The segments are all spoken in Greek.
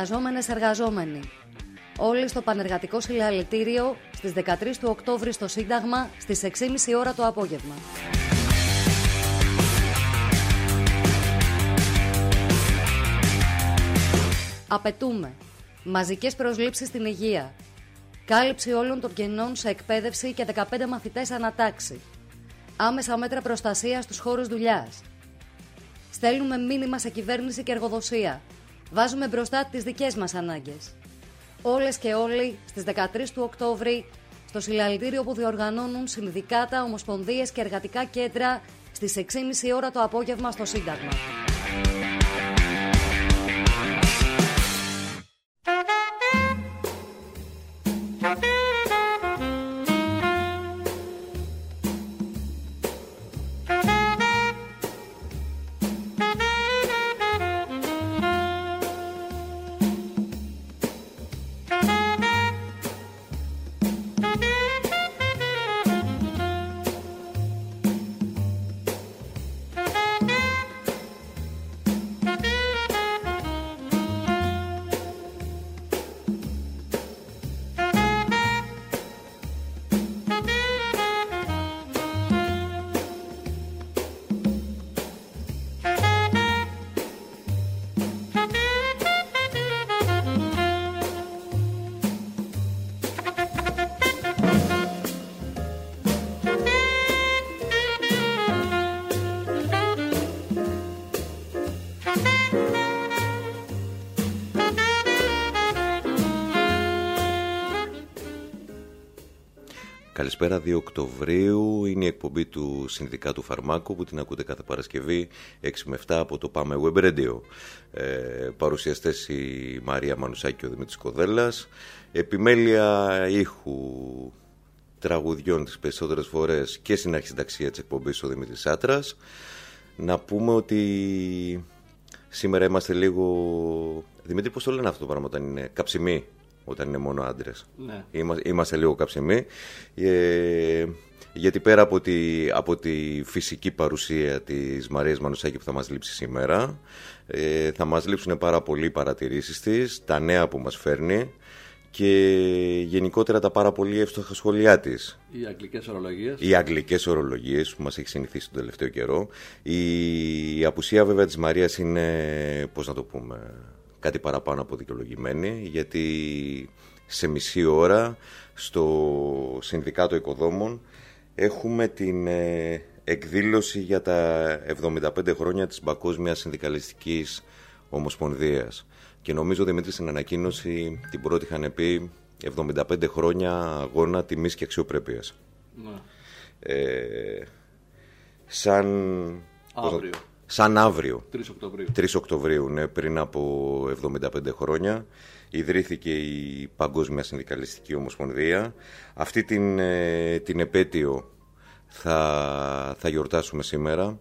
Εργαζόμενες, εργαζόμενοι. Όλοι στο Πανεργατικό Συλλαλητήριο στις 13 του Οκτώβρη στο Σύνταγμα στις 6.30 ώρα το απόγευμα. Απαιτούμε μαζικές προσλήψεις στην υγεία, κάλυψη όλων των κενών σε εκπαίδευση και 15 μαθητές ανατάξει, άμεσα μέτρα προστασίας στους χώρους δουλειάς. Στέλνουμε μήνυμα σε κυβέρνηση και εργοδοσία. Βάζουμε μπροστά τις δικές μας ανάγκες. Όλες και όλοι στις 13 του Οκτώβρη στο συλλαλητήριο που διοργανώνουν συνδικάτα, ομοσπονδίες και εργατικά κέντρα στις 6.30 ώρα το απόγευμα στο Σύνταγμα. Καλησπέρα, 2 Οκτωβρίου είναι η εκπομπή του Συνδικάτου Φαρμάκου που την ακούτε κάθε Παρασκευή 6 με 7 από το Πάμε Web Radio. Παρουσιαστές η Μαρία Μανουσάκη και ο Δημήτρης Κοδέλλας. Επιμέλεια ήχου τραγουδιών τις περισσότερες φορές και στην αρχισυνταξία της εκπομπής ο Δημήτρης Άτρας. Να πούμε ότι σήμερα είμαστε λίγο... Δημήτρη, πώς το λένε αυτό το πράγμα όταν είναι καψιμί? Όταν είναι μόνο άντρες. Ναι. Είμαστε λίγο καψιμοί. Γιατί πέρα από τη φυσική παρουσία της Μαρίας Μανουσάκη που θα μας λείψει σήμερα, θα μας λείψουν πάρα πολλοί παρατηρήσεις της, τα νέα που μας φέρνει και γενικότερα τα πάρα πολύ εύστοχα σχόλιά της. Οι αγγλικές ορολογίες που μας έχει συνηθίσει τον τελευταίο καιρό. Η απουσία βέβαια της Μαρίας είναι, πώς να το πούμε, κάτι παραπάνω από δικαιολογημένη, γιατί σε μισή ώρα στο Συνδικάτο Οικοδόμων έχουμε την εκδήλωση για τα 75 χρόνια της Παγκόσμιας Συνδικαλιστικής Ομοσπονδίας. Και νομίζω, Δημήτρη, στην ανακοίνωση την πρώτη είχαν πει 75 χρόνια αγώνα τιμής και αξιοπρέπειας. Ναι. Σαν αύριο, 3 Οκτωβρίου, ναι, πριν από 75 χρόνια, ιδρύθηκε η Παγκόσμια Συνδικαλιστική Ομοσπονδία. Αυτή την επέτειο θα γιορτάσουμε σήμερα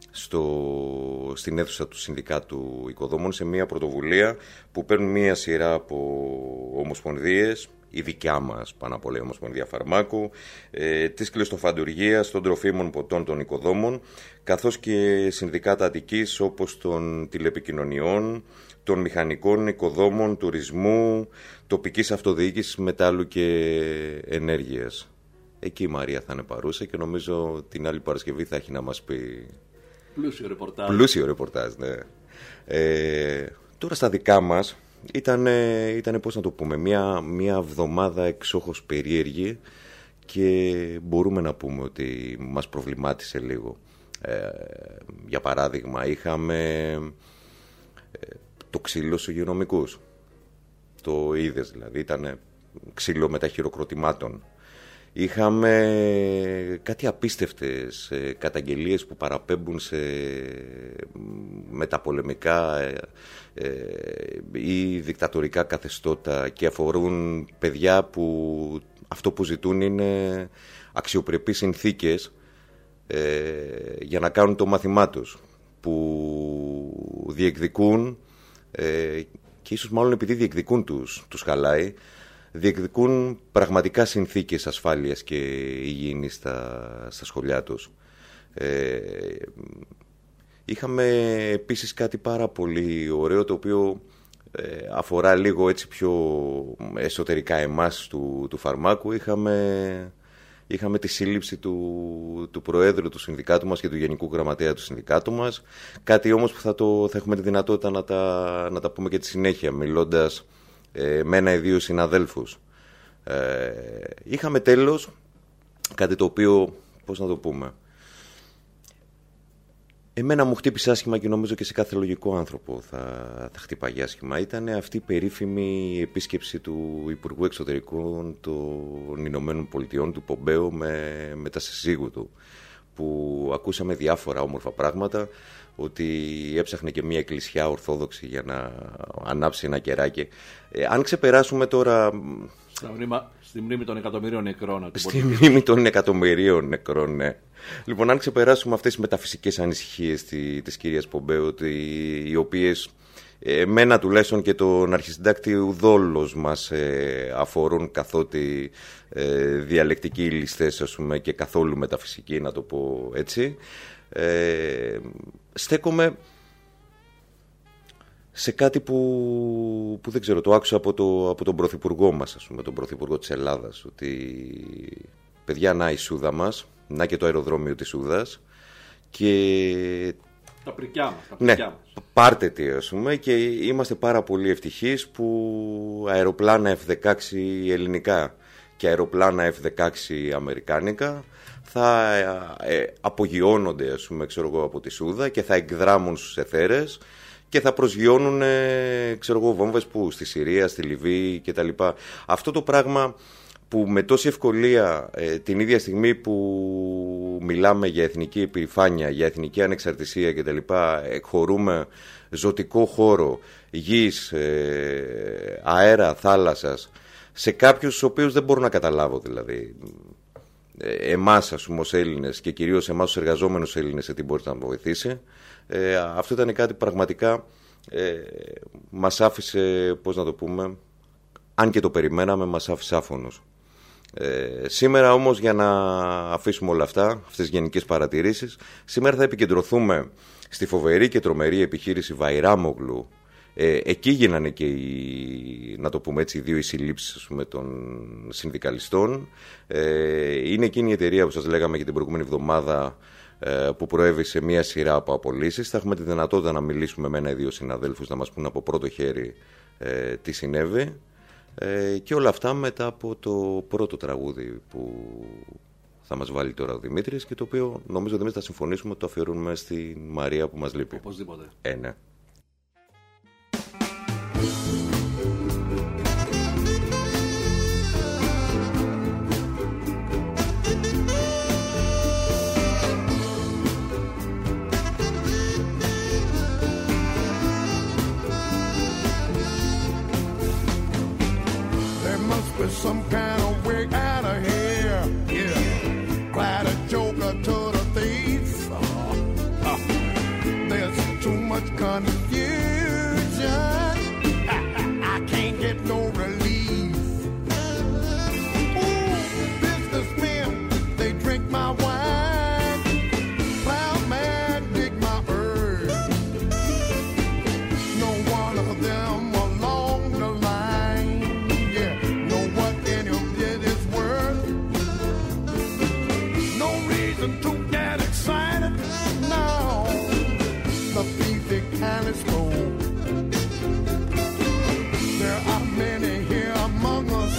στην αίθουσα του Συνδικάτου Οικοδόμων, σε μια πρωτοβουλία που παίρνουν μια σειρά από ομοσπονδίες, η δικιά μας πάνω απ' όλα η Ομοσπονδία Φαρμάκου, της κλειστοφαντουργίας, των τροφίμων ποτών των οικοδόμων, καθώς και συνδικάτα Αττικής όπως των τηλεπικοινωνιών, των μηχανικών, οικοδόμων, τουρισμού, τοπικής αυτοδιοίκησης, μετάλλου και ενέργειας. Εκεί η Μαρία θα είναι παρούσα και νομίζω την άλλη Παρασκευή θα έχει να μας πει... Πλούσιο ρεπορτάζ, ναι. Τώρα στα δικά μας ήταν πώς να το πούμε, μια εβδομάδα εξόχως περίεργη και μπορούμε να πούμε ότι μας προβλημάτισε λίγο. Για παράδειγμα, είχαμε το ξύλο στους υγειονομικούς. Το είδες δηλαδή, ήταν ξύλο μετά χειροκροτημάτων. Είχαμε κάτι απίστευτες καταγγελίες που παραπέμπουν σε μεταπολεμικά ή δικτατορικά καθεστώτα και αφορούν παιδιά που αυτό που ζητούν είναι αξιοπρεπείς συνθήκες για να κάνουν το μάθημά τους, που διεκδικούν και ίσως μάλλον επειδή διεκδικούν τους χαλάει, διεκδικούν πραγματικά συνθήκες ασφάλειας και υγιεινής στα σχολιά τους. Είχαμε επίσης κάτι πάρα πολύ ωραίο, το οποίο αφορά λίγο έτσι πιο εσωτερικά εμάς του φαρμάκου. Είχαμε τη σύλληψη του Προέδρου του Συνδικάτου μας και του Γενικού Γραμματέα του Συνδικάτου μας. Κάτι όμως που θα έχουμε τη δυνατότητα να τα πούμε και τη συνέχεια, μιλώντας με ένα ή δύο συναδέλφους. Είχαμε τέλος κάτι το οποίο, πώς να το πούμε, εμένα μου χτύπησε άσχημα και νομίζω και σε κάθε λογικό άνθρωπο θα χτυπάγει άσχημα. Ήταν αυτή η περίφημη επίσκεψη του Υπουργού Εξωτερικών των Ηνωμένων Πολιτειών, του Πομπέο, με τα συζύγου του, που ακούσαμε διάφορα όμορφα πράγματα, ότι έψαχνε και μια εκκλησιά ορθόδοξη για να ανάψει ένα κεράκι. Αν ξεπεράσουμε τώρα... Στη μνήμη των εκατομμυρίων νεκρών. Στη μνήμη των εκατομμυρίων νεκρών, ναι. Λοιπόν, αν ξεπεράσουμε αυτές τις μεταφυσικές ανησυχίες της κυρίας Πομπέου, οι οποίες εμένα τουλάχιστον και τον αρχισυντάκτη ουδόλως μας αφορούν, καθότι διαλεκτικοί ληστές, ας πούμε, και καθόλου μεταφυσική, να το πω έτσι, στέκομαι σε κάτι που δεν ξέρω, το άκουσα από τον πρωθυπουργό μας, ας πούμε, τον πρωθυπουργό της Ελλάδας, ότι παιδιά, να η Σούδα μας, να και το αεροδρόμιο της Σούδας και... Τα πρικιά μας. Ναι, πάρτε τι, ας πούμε, και είμαστε πάρα πολύ ευτυχείς που αεροπλάνα F-16 ελληνικά και αεροπλάνα F-16 αμερικάνικα θα απογειώνονται, ας πούμε, ξέρω εγώ, από τη Σούδα και θα εκδράμουν στους εθέρες και θα προσγειώνουν, ξέρω εγώ, βόμβες που στη Συρία, στη Λιβύη κτλ. Αυτό το πράγμα που με τόση ευκολία την ίδια στιγμή που μιλάμε για εθνική υπερηφάνεια, για εθνική ανεξαρτησία κτλ, εκχωρούμε ζωτικό χώρο γης, αέρα, θάλασσας σε κάποιους τους οποίους δεν μπορώ να καταλάβω, δηλαδή εμάς, ας πούμε, ως Έλληνες και κυρίως εμάς ως εργαζόμενους Έλληνες, σε τι μπορεί να βοηθήσει. Αυτό ήταν κάτι πραγματικά μας άφησε, πώς να το πούμε, αν και το περιμέναμε, μας άφησε άφωνος. Σήμερα όμως, για να αφήσουμε όλα αυτά, αυτές τις γενικές παρατηρήσεις, σήμερα θα επικεντρωθούμε στη φοβερή και τρομερή επιχείρηση Βαϊράμογλου. Εκεί γίνανε και να το πούμε έτσι, οι δύο συλλήψεις, ας πούμε, των συνδικαλιστών. Είναι εκείνη η εταιρεία που σας λέγαμε και την προηγούμενη εβδομάδα, που προέβησε μία σειρά από απολύσεις. Θα έχουμε τη δυνατότητα να μιλήσουμε με ένα ή δύο συναδέλφους, να μας πούν από πρώτο χέρι τι συνέβη. Και όλα αυτά μετά από το πρώτο τραγούδι που θα μας βάλει τώρα ο Δημήτρης και το οποίο νομίζω ότι εμείς θα συμφωνήσουμε ότι το αφιερώνουμε στη Μαρία που μας λείπει. Οπωσδήποτε. Ναι. Some kind of way out of here, yeah. Quite a joker to the thief. There's too much confusion. I can't get no relief. Ooh, businessmen, they drink my wine. Plowman dig my earth. No one of them along the line, yeah. To get excited, no, the thief they kind of stole. There are many here among us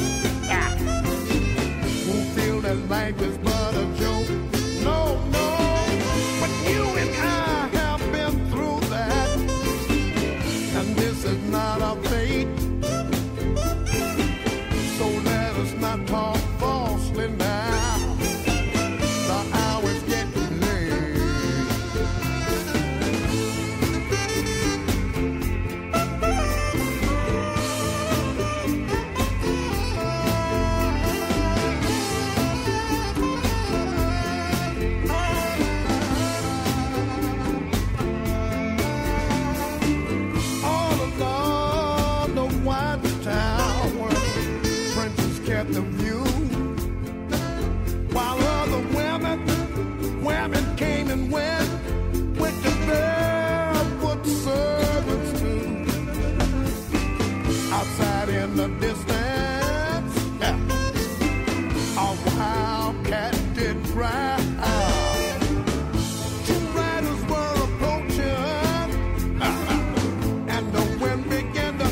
who feel that life is but a joke. No, no, but you and I have been through that, and this is not our fate. So let us not talk falsely now. the distance, a wildcat did cry. Two riders were approaching, and the wind began to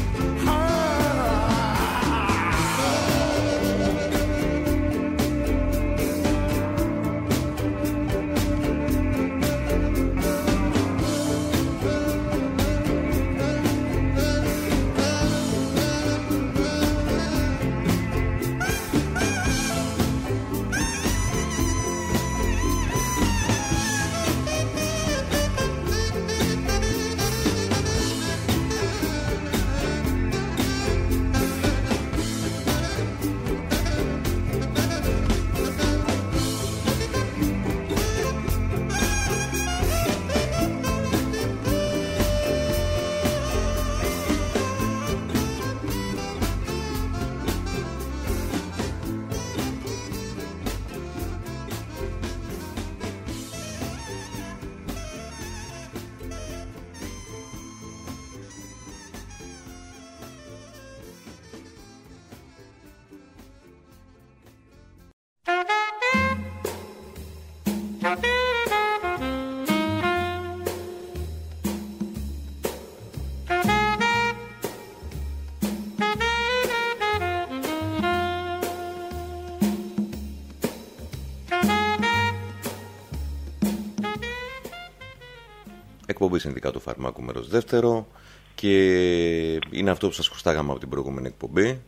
Εκπομπή Συνδικάτου Φαρμάκου μέρος δεύτερο, και είναι αυτό που σας χρωστάγαμε από την προηγούμενη εκπομπή,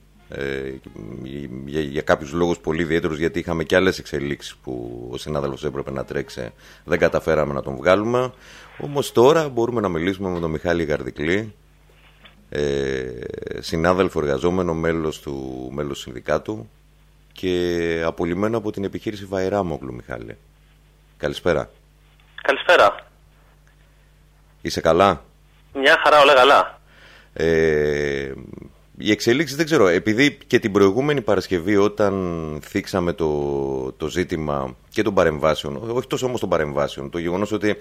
για κάποιους λόγους πολύ ιδιαίτερους, γιατί είχαμε και άλλες εξελίξεις που ο συνάδελφος έπρεπε να τρέξει, δεν καταφέραμε να τον βγάλουμε. Όμως τώρα μπορούμε να μιλήσουμε με τον Μιχάλη Γαρδικλή, συνάδελφο εργαζόμενο, μέλος του συνδικάτου και απολυμμένο από την επιχείρηση Βαϊράμογλου. Μιχάλη, καλησπέρα. Καλησπέρα. Είσαι καλά? Μια χαρά, όλα καλά. Οι εξελίξεις δεν ξέρω, επειδή και την προηγούμενη Παρασκευή όταν θίξαμε το ζήτημα και των παρεμβάσεων, όχι τόσο όμως των παρεμβάσεων, το γεγονός ότι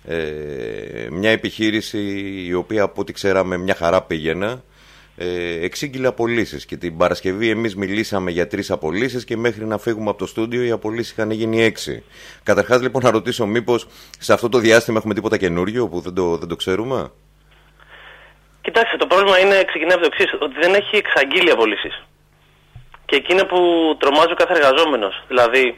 μια επιχείρηση η οποία από ό,τι ξέραμε μια χαρά πήγαινε, εξήγηλε απολύσεις, και την Παρασκευή εμείς μιλήσαμε για 3 απολύσεις και μέχρι να φύγουμε από το στούντιο οι απολύσεις είχαν γίνει 6. Καταρχάς λοιπόν να ρωτήσω, μήπως σε αυτό το διάστημα έχουμε τίποτα καινούριο που δεν το ξέρουμε? Κοιτάξτε, το πρόβλημα ξεκινάει από το εξής, ότι δεν έχει εξαγγείλει απολύσεις. Και εκεί είναι που τρομάζει ο κάθε εργαζόμενος. Δηλαδή,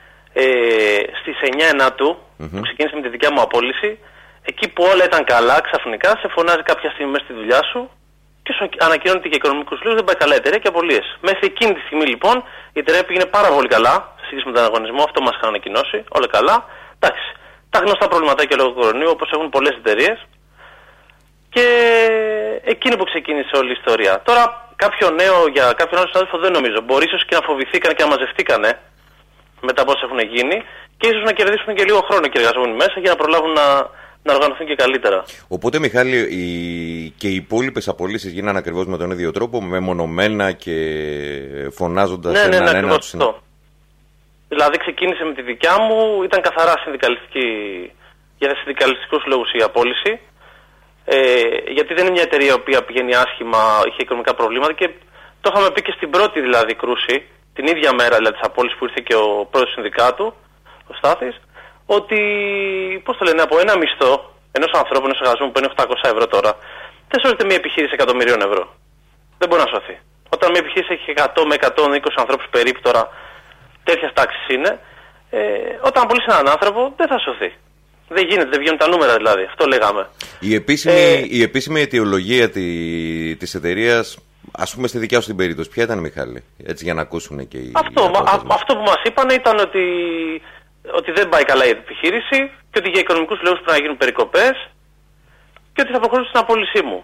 στις 9 Ενάτου, που ξεκίνησε με τη δικιά μου απόλυση, εκεί που όλα ήταν καλά, ξαφνικά σε φωνάζει κάποια στιγμή μέσα στη δουλειά σου και σου ανακοινώνει ότι για οικονομικούς λόγους δεν πάει καλά η εταιρεία και απολύες. Μέχρι εκείνη τη στιγμή λοιπόν η εταιρεία πήγαινε πάρα πολύ καλά σε σχέση με τον ανταγωνισμό, αυτό μας είχαν ανακοινώσει, όλα καλά. Εντάξει, τα γνωστά προβληματάκια λόγω κορονοϊού, όπως έχουν πολλές εταιρείες. Και εκείνη που ξεκίνησε όλη η ιστορία. Τώρα, για κάποιον άλλο συνάδελφο δεν νομίζω. Μπορεί ίσως και να φοβηθήκαν και να μαζευτήκανε μετά από όσα έχουν γίνει, και ίσως να κερδίσουν και λίγο χρόνο και εργαζόμενοι μέσα για να προλάβουν να οργανωθούν και καλύτερα. Οπότε, Μιχάλη, και οι υπόλοιπες απολύσεις γίνανε ακριβώς με τον ίδιο τρόπο, μεμονωμένα και φωνάζοντας έναν ένα του συνάδελφου? Δηλαδή, ξεκίνησε με τη δικιά μου, ήταν καθαρά συνδικαλιστική, για συνδικαλιστικούς λόγους η απόλυση. Γιατί δεν είναι μια εταιρεία η οποία πηγαίνει άσχημα, είχε οικονομικά προβλήματα, και το είχαμε πει και στην πρώτη δηλαδή κρούση, την ίδια μέρα δηλαδή της απόλυσης που ήρθε και ο πρόεδρος του συνδικάτου, ο Στάθης, ότι από ένα μισθό ενός ανθρώπου, ενός εργαζόμενου που είναι 800 ευρώ τώρα, δεν σώζεται μια επιχείρηση εκατομμυρίων ευρώ. Δεν μπορεί να σωθεί. Όταν μια επιχείρηση έχει 100 με 120 ανθρώπους περίπου, τώρα τέτοιας τάξης είναι, όταν απολύσει έναν άνθρωπο δεν θα σωθεί. Δεν γίνεται, δεν βγαίνουν τα νούμερα δηλαδή. Αυτό λέγαμε. Η επίσημη αιτιολογία της εταιρείας, ας πούμε στη δικιά σου την περίπτωση, ποια ήταν, Μιχάλη? Έτσι για να ακούσουν και οι... Αυτό που μας είπαν ήταν ότι δεν πάει καλά η επιχείρηση και ότι για οικονομικούς λόγους πρέπει να γίνουν περικοπές και ότι θα προχωρήσουν στην απόλυσή μου.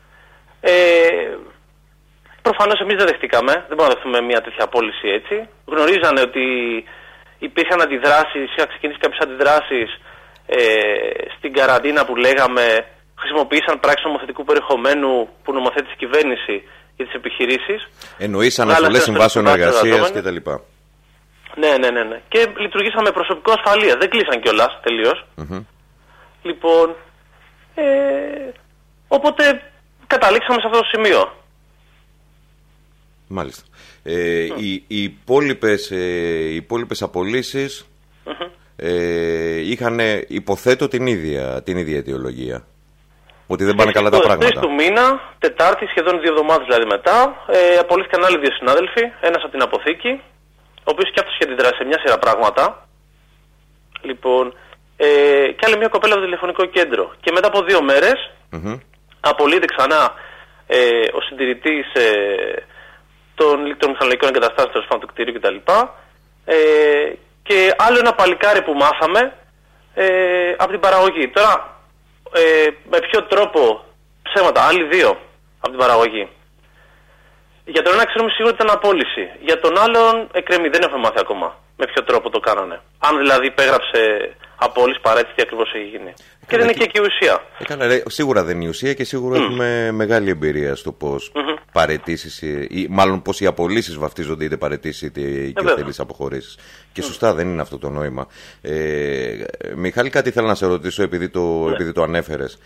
Προφανώς εμείς δεν δεχτήκαμε, δεν μπορούμε να δεχτούμε μια τέτοια απόλυση έτσι. Γνωρίζανε ότι υπήρχαν αντιδράσεις, είχαν ξεκινήσει κάποιες αντιδράσεις στην καραντίνα που λέγαμε, χρησιμοποίησαν πράξεις νομοθετικού περιεχομένου που νομοθέτησε η κυβέρνηση για τις επιχειρήσεις. Εννοείς αναστολές συμβάσεων εργασίας κτλ. Ναι. Και λειτουργήσαμε προσωπικό ασφαλείας. Δεν κλείσαν κιόλας τελείως. Λοιπόν, οπότε καταλήξαμε σε αυτό το σημείο. Μάλιστα. Οι υπόλοιπες απολύσεις είχαν, υποθέτω, την ίδια αιτιολογία. Ότι δεν πάνε καλά τα πράγματα. 3 του μήνα, Τετάρτη, σχεδόν 2 εβδομάδες δηλαδή μετά, απολύθηκαν άλλοι 2 συνάδελφοι. Ένας από την αποθήκη, ο οποίος και αυτός είχε αντιδράσει σε μια σειρά πράγματα. Λοιπόν, και άλλη μια κοπέλα από το τηλεφωνικό κέντρο. Και μετά από 2 μέρες, απολύεται ξανά ο συντηρητής των ηλεκτρομηχανολογικών εγκαταστάσεων του κτίριου κτλ. Και άλλο ένα παλικάρι που μάθαμε από την παραγωγή. Τώρα, με ποιο τρόπο, ψέματα, άλλοι 2 από την παραγωγή. Για τον ένα ξέρουμε σίγουρα ότι ήταν απόλυση. Για τον άλλον εκκρεμεί, δεν έχουμε μάθει ακόμα με ποιο τρόπο το κάνανε. Αν δηλαδή υπέγραψε απόλυση παρέτηση, τι ακριβώς έχει γίνει. Και δεν είναι και εκεί η ουσία. Σίγουρα δεν είναι η ουσία και σίγουρα έχουμε μεγάλη εμπειρία στο πώς παρετήσεις, ή μάλλον πώς οι απολύσεις βαφτίζονται, είτε παρετήσεις είτε οικειοθελείς αποχωρήσεις. Και σωστά δεν είναι αυτό το νόημα. Μιχάλη, κάτι ήθελα να σε ρωτήσω επειδή το ανέφερες.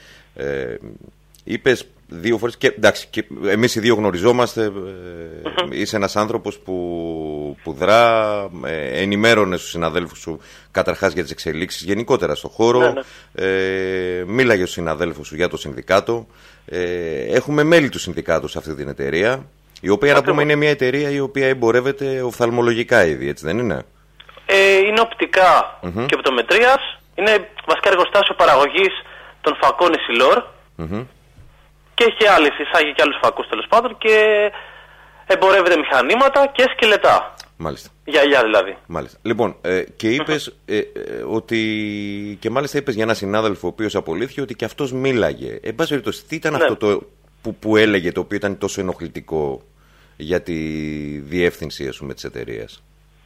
Είπες 2 φορές και εντάξει, και εμείς οι 2 γνωριζόμαστε. Είσαι ένας άνθρωπος που δρά, ενημέρωνε στους συναδέλφους σου καταρχάς για τις εξελίξεις γενικότερα στο χώρο. Μίλαγε στους συναδέλφους σου για το συνδικάτο. Έχουμε μέλη του συνδικάτου σε αυτή την εταιρεία, η οποία να πούμε είναι μια εταιρεία η οποία εμπορεύεται οφθαλμολογικά ήδη, έτσι δεν είναι? Είναι οπτικά και οπτομετρίας. Είναι βασικά εργοστάσιο παραγωγής των φακών Εσιλόρ. Και έχει άλλες, εισάγει και άλλους φακούς τέλος πάντων και εμπορεύεται μηχανήματα και σκελετά. Μάλιστα. Γυαλιά δηλαδή. Μάλιστα. Λοιπόν, και είπες ότι. Και μάλιστα είπες για έναν συνάδελφο ο οποίος απολύθηκε ότι και αυτός μίλαγε. Εν πάση περιπτώσει, τι ήταν αυτό που έλεγε, το οποίο ήταν τόσο ενοχλητικό για τη διεύθυνση, ας πούμε, της εταιρείας?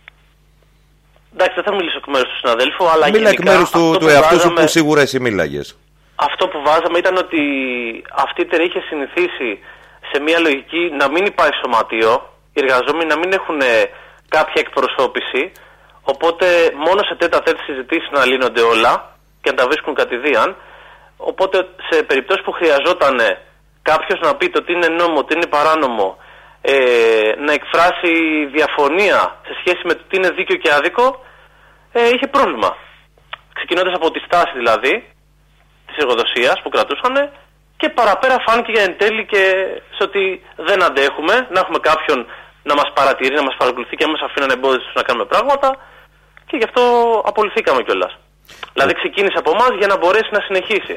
Εντάξει, δεν θα μιλήσω εκ μέρους του συναδέλφου, αλλά μίλα εκ μέρους του εαυτού σου που σίγουρα εσύ μίλαγες. Αυτό που βάζαμε ήταν ότι αυτή η εταιρεία είχε συνηθίσει σε μια λογική να μην υπάρχει σωματείο, οι εργαζόμενοι να μην έχουν κάποια εκπροσώπηση, οπότε μόνο σε τέτα-τέτ συζητήσεις να λύνονται όλα και να τα βρίσκουν κατηδίαν. Οπότε σε περιπτώσεις που χρειαζόταν κάποιος να πει το τι είναι νόμο, τι είναι παράνομο, να εκφράσει διαφωνία σε σχέση με το τι είναι δίκαιο και άδικο, είχε πρόβλημα. Ξεκινώντας από τη στάση δηλαδή της εργοδοσίας που κρατούσαν και παραπέρα φάνηκε εν τέλει και σε ότι δεν αντέχουμε να έχουμε κάποιον να μας παρατηρεί, να μας παρακολουθεί και να μας αφήνουν εμπόδιστους να κάνουμε πράγματα και γι' αυτό απολυθήκαμε κιόλας. Δηλαδή ξεκίνησε από εμάς για να μπορέσει να συνεχίσει.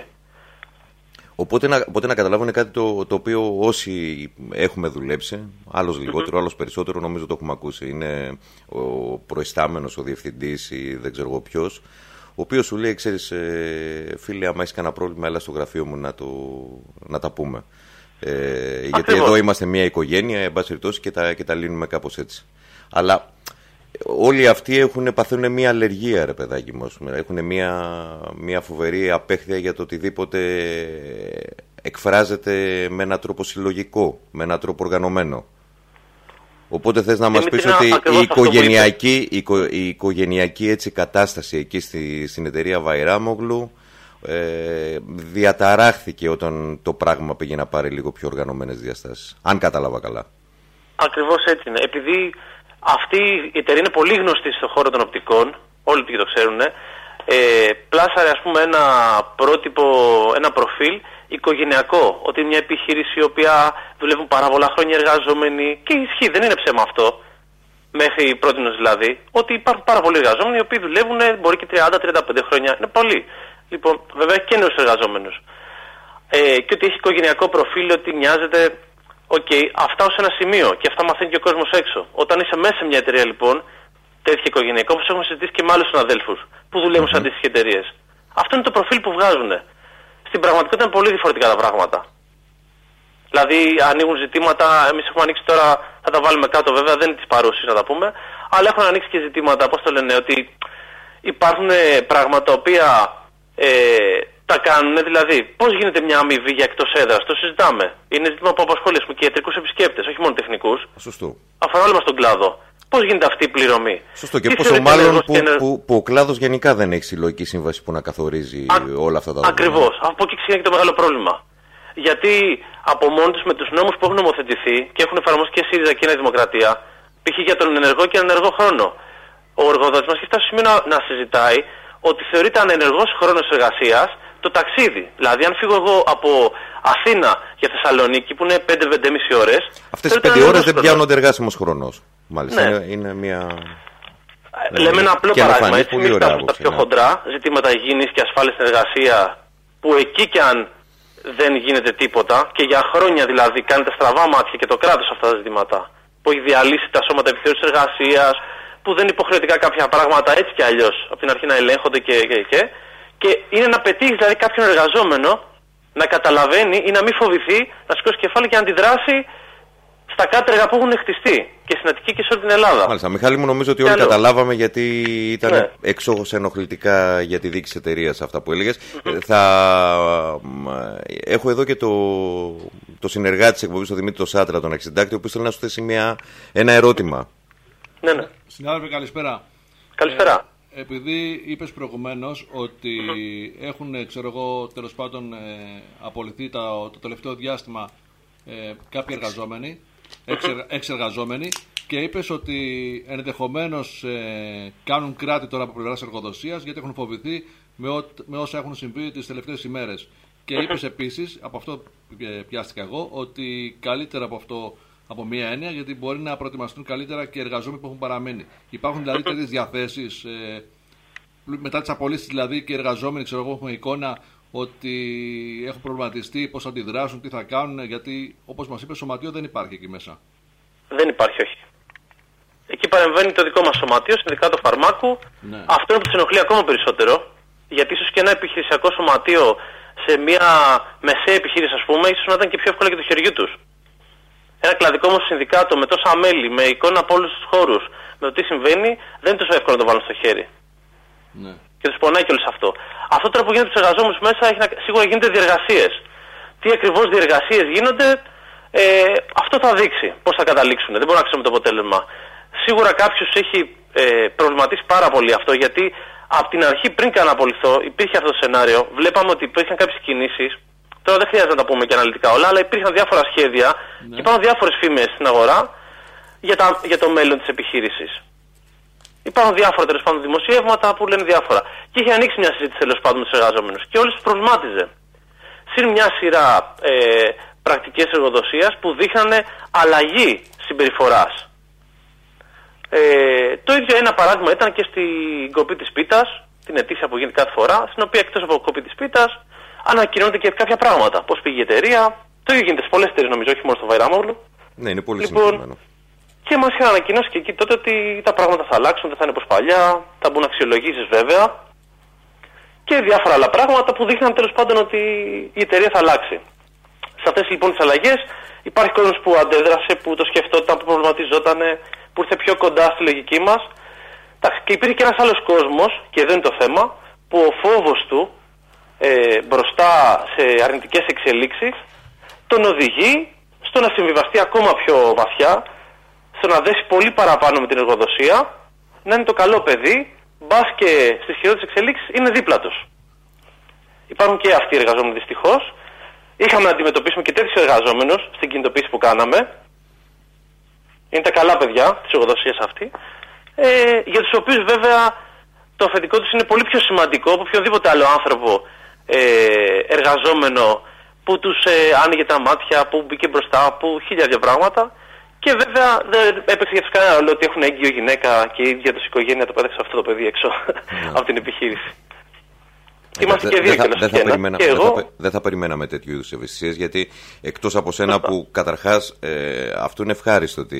Οπότε να καταλάβουν κάτι το οποίο όσοι έχουμε δουλέψει, άλλος λιγότερο, άλλος περισσότερο, νομίζω το έχουμε ακούσει. Είναι ο προϊστάμενος, ο διευθυντής ή δεν ξέρω εγώ ποιος, ο οποίος σου λέει, ξέρεις φίλε, άμα έχεις κανένα πρόβλημα, έλα στο γραφείο μου να τα πούμε. Γιατί εδώ είμαστε μια οικογένεια, εν πάση περιπτώσει, και τα λύνουμε κάπως έτσι. Αλλά όλοι αυτοί παθαίνουν μια αλλεργία, ρε παιδάκι μου. Έχουν μια φοβερή απέχθεια για το οτιδήποτε εκφράζεται με έναν τρόπο συλλογικό, με έναν τρόπο οργανωμένο. Οπότε θες να μας πεις ότι η οικογενειακή έτσι κατάσταση εκεί στην εταιρεία Βαϊράμογλου διαταράχθηκε όταν το πράγμα πήγε να πάρει λίγο πιο οργανωμένες διαστάσεις. Αν κατάλαβα καλά. Ακριβώς έτσι είναι. Επειδή αυτή η εταιρεία είναι πολύ γνωστή στον χώρο των οπτικών, όλοι το ξέρουν, πλάσαρε ας πούμε ένα πρότυπο, ένα προφίλ οικογενειακό, ότι είναι μια επιχείρηση η οποία δουλεύουν πάρα πολλά χρόνια εργαζόμενοι και ισχύει, δεν είναι ψέμα αυτό, μέχρι πρότινος δηλαδή, ότι υπάρχουν πάρα πολλοί εργαζόμενοι οι οποίοι δουλεύουν μπορεί και 30-35 χρόνια, είναι πολλοί. Λοιπόν, βέβαια έχει και νέους εργαζόμενους. Και ότι έχει οικογενειακό προφίλ, ότι μοιάζεται. Αυτά ως ένα σημείο και αυτά μαθαίνει και ο κόσμος έξω. Όταν είσαι μέσα σε μια εταιρεία λοιπόν, τέτοια οικογενειακά, όπως έχουμε συζητήσει και με άλλους συναδέλφους που δουλεύουν σε αντίστοιχες εταιρείες. Αυτό είναι το προφίλ που βγάζουν. Στην πραγματικότητα είναι πολύ διαφορετικά τα πράγματα. Δηλαδή ανοίγουν ζητήματα, εμείς έχουμε ανοίξει τώρα, θα τα βάλουμε κάτω βέβαια, δεν είναι της παρούσης να τα πούμε, αλλά έχουν ανοίξει και ζητήματα, πώς το λένε, ότι υπάρχουν πράγματα τα οποία τα κάνουν, δηλαδή πώς γίνεται μια αμοιβή για εκτός έδρας, το συζητάμε. Είναι ζήτημα που απασχολεί και ιατρικούς επισκέπτες, όχι μόνο τεχνικούς. Σωστό. Αφορά όλο μας τον κλάδο. Πώς γίνεται αυτή η πληρωμή. Σωστό. Και πόσο μάλλον που ο κλάδος γενικά δεν έχει συλλογική σύμβαση που να καθορίζει όλα αυτά τα δεδομένα. Ακριβώς. Από εκεί ξεκινάει και το μεγάλο πρόβλημα. Γιατί από μόνοι τους με τους νόμους που έχουν νομοθετηθεί και έχουν εφαρμόσει και ΣΥΡΙΖΑ και Νέα Δημοκρατία, π.χ. για τον ενεργό και ανενεργό χρόνο, ο εργοδότης μας έχει φτάσει στο σημείο να συζητάει ότι θεωρείται ανενεργός χρόνος εργασίας το ταξίδι. Δηλαδή, αν φύγω εγώ από Αθήνα για Θεσσαλονίκη, που είναι 5-5,5 ώρες. Αυτές οι 5 ώρες δεν πιάνονται εργάσιμος χρόνος. Μάλιστα, ναι. Είναι μια. Λέμε ένα απλό παράδειγμα. Έτσι, μην φτάσουμε στα πιο χοντρά ζητήματα υγιεινής και ασφάλειας στην εργασία, που εκεί κι αν δεν γίνεται τίποτα, και για χρόνια δηλαδή κάνετε στραβά μάτια και το κράτος αυτά τα ζητήματα, που έχει διαλύσει τα σώματα επιθεώρησης εργασίας, που δεν είναι υποχρεωτικά κάποια πράγματα έτσι κι αλλιώς από την αρχή να ελέγχονται και είναι να πετύχει δηλαδή κάποιον εργαζόμενο να καταλαβαίνει ή να μην φοβηθεί να σηκώσει κεφάλι και να αντιδράσει στα κάτεργα που έχουν χτιστεί και στην Αττική και σε όλη την Ελλάδα. Μάλιστα, Μιχάλη μου, νομίζω ότι όλοι καταλάβαμε, γιατί ήταν εξόχως ενοχλητικά για τη διοίκηση της εταιρείας αυτά που έλεγες. Έχω εδώ και το συνεργάτη της εκπομπής, τον Δημήτρη Σάτρα, τον Αξιντάκτη, ο οποίος θέλει να σου θέσει ένα ερώτημα. Ναι. Συνάδελφε, καλησπέρα. Καλησπέρα. Επειδή είπες προηγουμένως ότι έχουν, ξέρω εγώ, τέλος πάντων απολυθεί το τελευταίο διάστημα κάποιοι εργαζόμενοι, εξεργαζόμενοι, και είπες ότι ενδεχομένως κάνουν κράτη τώρα από πλευράς εργοδοσίας γιατί έχουν φοβηθεί με όσα έχουν συμβεί τις τελευταίες ημέρες. Και είπες επίσης, από αυτό πιάστηκα εγώ, ότι καλύτερα από αυτό, από μία έννοια, γιατί μπορεί να προετοιμαστούν καλύτερα και οι εργαζόμενοι που έχουν παραμείνει. Υπάρχουν δηλαδή τέτοιες διαθέσεις μετά τις απολύσεις, δηλαδή, και οι εργαζόμενοι, ξέρω εγώ, έχουμε εικόνα ότι έχουν προβληματιστεί πώς θα αντιδράσουν, τι θα κάνουν, γιατί όπως μας είπε, σωματείο δεν υπάρχει εκεί μέσα. Δεν υπάρχει, όχι. Εκεί παρεμβαίνει το δικό μας σωματείο, Συνδικάτο Φαρμάκου. Ναι. Αυτό είναι που τους ενοχλεί ακόμα περισσότερο, γιατί ίσως και ένα επιχειρησιακό σωματείο σε μια μεσαία επιχείρηση, ας πούμε, ίσως να ήταν και πιο εύκολα και το χεριού τους. Ένα κλαδικό όμως συνδικάτο με τόσα μέλη, με εικόνα από όλους τους χώρους, με το τι συμβαίνει, δεν είναι τόσο εύκολο να το βάλουν στο χέρι. Ναι. Και τους πονάει κιόλας αυτό. Αυτό τώρα που γίνεται στους εργαζόμενους μέσα, σίγουρα γίνονται διεργασίες. Τι ακριβώς διεργασίες γίνονται, αυτό θα δείξει πώς θα καταλήξουν. Δεν μπορούμε να ξέρουμε το αποτέλεσμα. Σίγουρα κάποιους έχει προβληματίσει πάρα πολύ αυτό, γιατί από την αρχή, πριν καν απολυθώ, υπήρχε αυτό το σενάριο. Βλέπαμε ότι υπήρχαν κάποιες κινήσεις. Τώρα δεν χρειάζεται να τα πούμε και αναλυτικά όλα, αλλά υπήρχαν διάφορα σχέδια και υπάρχουν διάφορες φήμες στην αγορά για το μέλλον της επιχείρησης. Υπάρχουν διάφορα τέλος πάντων δημοσιεύματα που λένε διάφορα. Και είχε ανοίξει μια συζήτηση τέλος πάντων με τους εργαζόμενους και όλους τους προβλημάτιζε. Συν μια σειρά πρακτικές εργοδοσίας που δείχνανε αλλαγή συμπεριφοράς. Το ίδιο ένα παράδειγμα ήταν και στην κοπή της πίτας, την ετήσια που γίνεται κάθε φορά, στην οποία εκτός από κοπή της πίτας ανακοινώνονται και κάποια πράγματα. Πώς πήγε η εταιρεία. Το ίδιο γίνεται σε πολλές εταιρείες, νομίζω, όχι μόνο στο Βαϊράμογλου. Ναι, είναι πολύ συγκεκριμένο. Και μας είχαν ανακοινώσει και εκεί τότε ότι τα πράγματα θα αλλάξουν, δεν θα είναι όπως παλιά, θα μπουν αξιολογήσεις βέβαια. Και διάφορα άλλα πράγματα που δείχναν τέλος πάντων ότι η εταιρεία θα αλλάξει. Σε αυτές λοιπόν τις αλλαγές υπάρχει κόσμος που αντέδρασε, που το σκεφτόταν, που προβληματιζόταν, που ήρθε πιο κοντά στη λογική μας. Και υπήρχε και ένας άλλος κόσμος, και εδώ είναι το θέμα, που ο φόβος του μπροστά σε αρνητικές εξελίξεις τον οδηγεί στο να συμβιβαστεί ακόμα πιο βαθιά, στο να δέσει πολύ παραπάνω με την εργοδοσία, να είναι το καλό παιδί, μπας και στις χειρότερες εξελίξεις είναι δίπλα τους. Υπάρχουν και αυτοί οι εργαζόμενοι δυστυχώς. Είχαμε να αντιμετωπίσουμε και τέτοιους εργαζόμενους στην κινητοποίηση που κάναμε. Είναι τα καλά παιδιά της εργοδοσίας αυτή, για τους οποίους βέβαια το αφεντικό τους είναι πολύ πιο σημαντικό από οποιονδήποτε άλλο άνθρωπο εργαζόμενο που τους άνοιγε τα μάτια, που μπήκε μπροστά, που χίλια πράγματα. Και βέβαια δεν έπαιξε για τους κανένα ρόλο ότι έχουν έγκυο γυναίκα και η ίδια τους οικογένεια το πέδεξε αυτό το παιδί έξω από την επιχείρηση. Είμαστε και δύο δεν θα περιμέναμε τέτοιου είδους ευαισθησίες, γιατί εκτός από σένα που καταρχάς αυτό είναι ευχάριστο ότι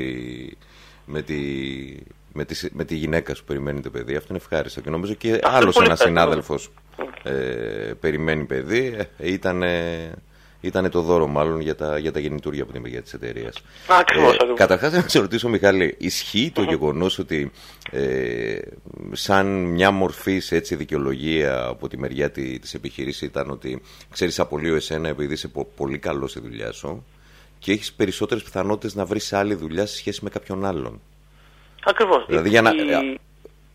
με τη γυναίκα σου περιμένει το παιδί, αυτό είναι ευχάριστο, και νομίζω και άλλος ένας συνάδελφος περιμένει παιδί, ήταν το δώρο μάλλον για τα γεννητούρια από την μεριά της εταιρείας. Καταρχάς να σε ρωτήσω, Μιχάλη, ισχύει το γεγονός ότι σαν μια μορφή έτσι δικαιολογία από τη μεριά της επιχείρησης ήταν ότι ξέρεις, απολύω εσένα επειδή είσαι πολύ καλό στη δουλειά σου και έχεις περισσότερες πιθανότητες να βρεις άλλη δουλειά σε σχέση με κάποιον άλλον? Ακριβώς. Δηλαδή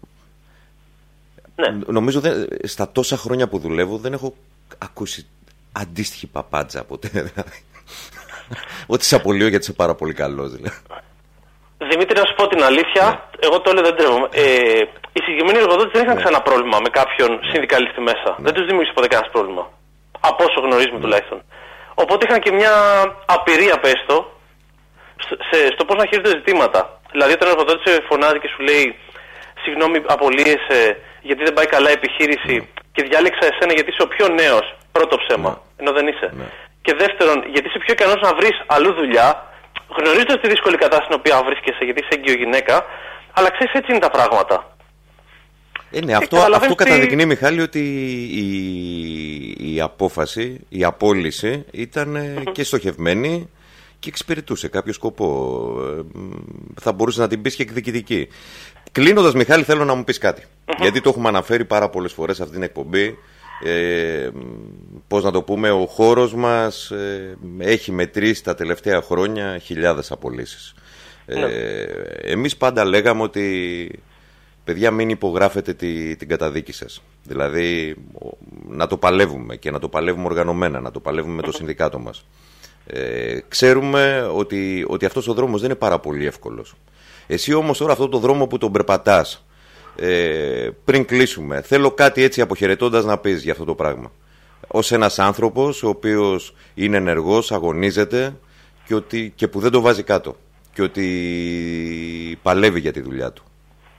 νομίζω στα τόσα χρόνια που δουλεύω δεν έχω ακούσει αντίστοιχη παπάντζα ποτέ. Ότι σε απολύω γιατί είσαι πάρα πολύ καλός, δηλαδή. Δημήτρη, να σου πω την αλήθεια, εγώ το λέω δεν τρέμω. Οι συγκεκριμένοι εργοδότες δεν είχαν ξανά πρόβλημα με κάποιον συνδικαλιστή μέσα. Δεν τους δημιούργησε ποτέ κανένα πρόβλημα. Από όσο γνωρίζουμε τουλάχιστον. Οπότε είχαν και μια απειρία, πες το, στο πώς να χειρίζονται ζητήματα. Δηλαδή, όταν ο εργοδότης φωνάζει και σου λέει συγγνώμη, απολύεσαι γιατί δεν πάει καλά η επιχείρηση και διάλεξα εσένα γιατί είσαι ο πιο νέος, πρώτο ψέμα, ενώ δεν είσαι. Και δεύτερον, γιατί είσαι πιο ικανός να βρεις αλλού δουλειά, γνωρίζοντας τη δύσκολη κατάσταση στην οποία βρίσκεσαι, γιατί είσαι έγκυο-γυναίκα, αλλά ξέρεις, έτσι είναι τα πράγματα. Ναι, αυτό καταδεικνύει, Μιχάλη, ότι η απόφαση, η απόλυση ήταν και στοχευμένη και εξυπηρετούσε κάποιο σκοπό. Θα μπορούσε να την πεις και εκδικητική. Κλείνοντας, Μιχάλη, θέλω να μου πεις κάτι. Γιατί το έχουμε αναφέρει πάρα πολλές φορές σε αυτήν την εκπομπή. Πώς να το πούμε, ο χώρος μας έχει μετρήσει τα τελευταία χρόνια χιλιάδες απολύσεις. Εμείς πάντα λέγαμε ότι παιδιά, μην υπογράφετε την καταδίκη σας. Δηλαδή να το παλεύουμε και να το παλεύουμε οργανωμένα, να το παλεύουμε με το συνδικάτο μας. Ξέρουμε ότι αυτός ο δρόμος δεν είναι πάρα πολύ εύκολος. Εσύ όμως τώρα αυτό το δρόμο που τον περπατάς, πριν κλείσουμε, θέλω κάτι έτσι αποχαιρετώντας να πεις για αυτό το πράγμα. Ως ένας άνθρωπος ο οποίος είναι ενεργός, αγωνίζεται και που δεν το βάζει κάτω και ότι παλεύει για τη δουλειά του.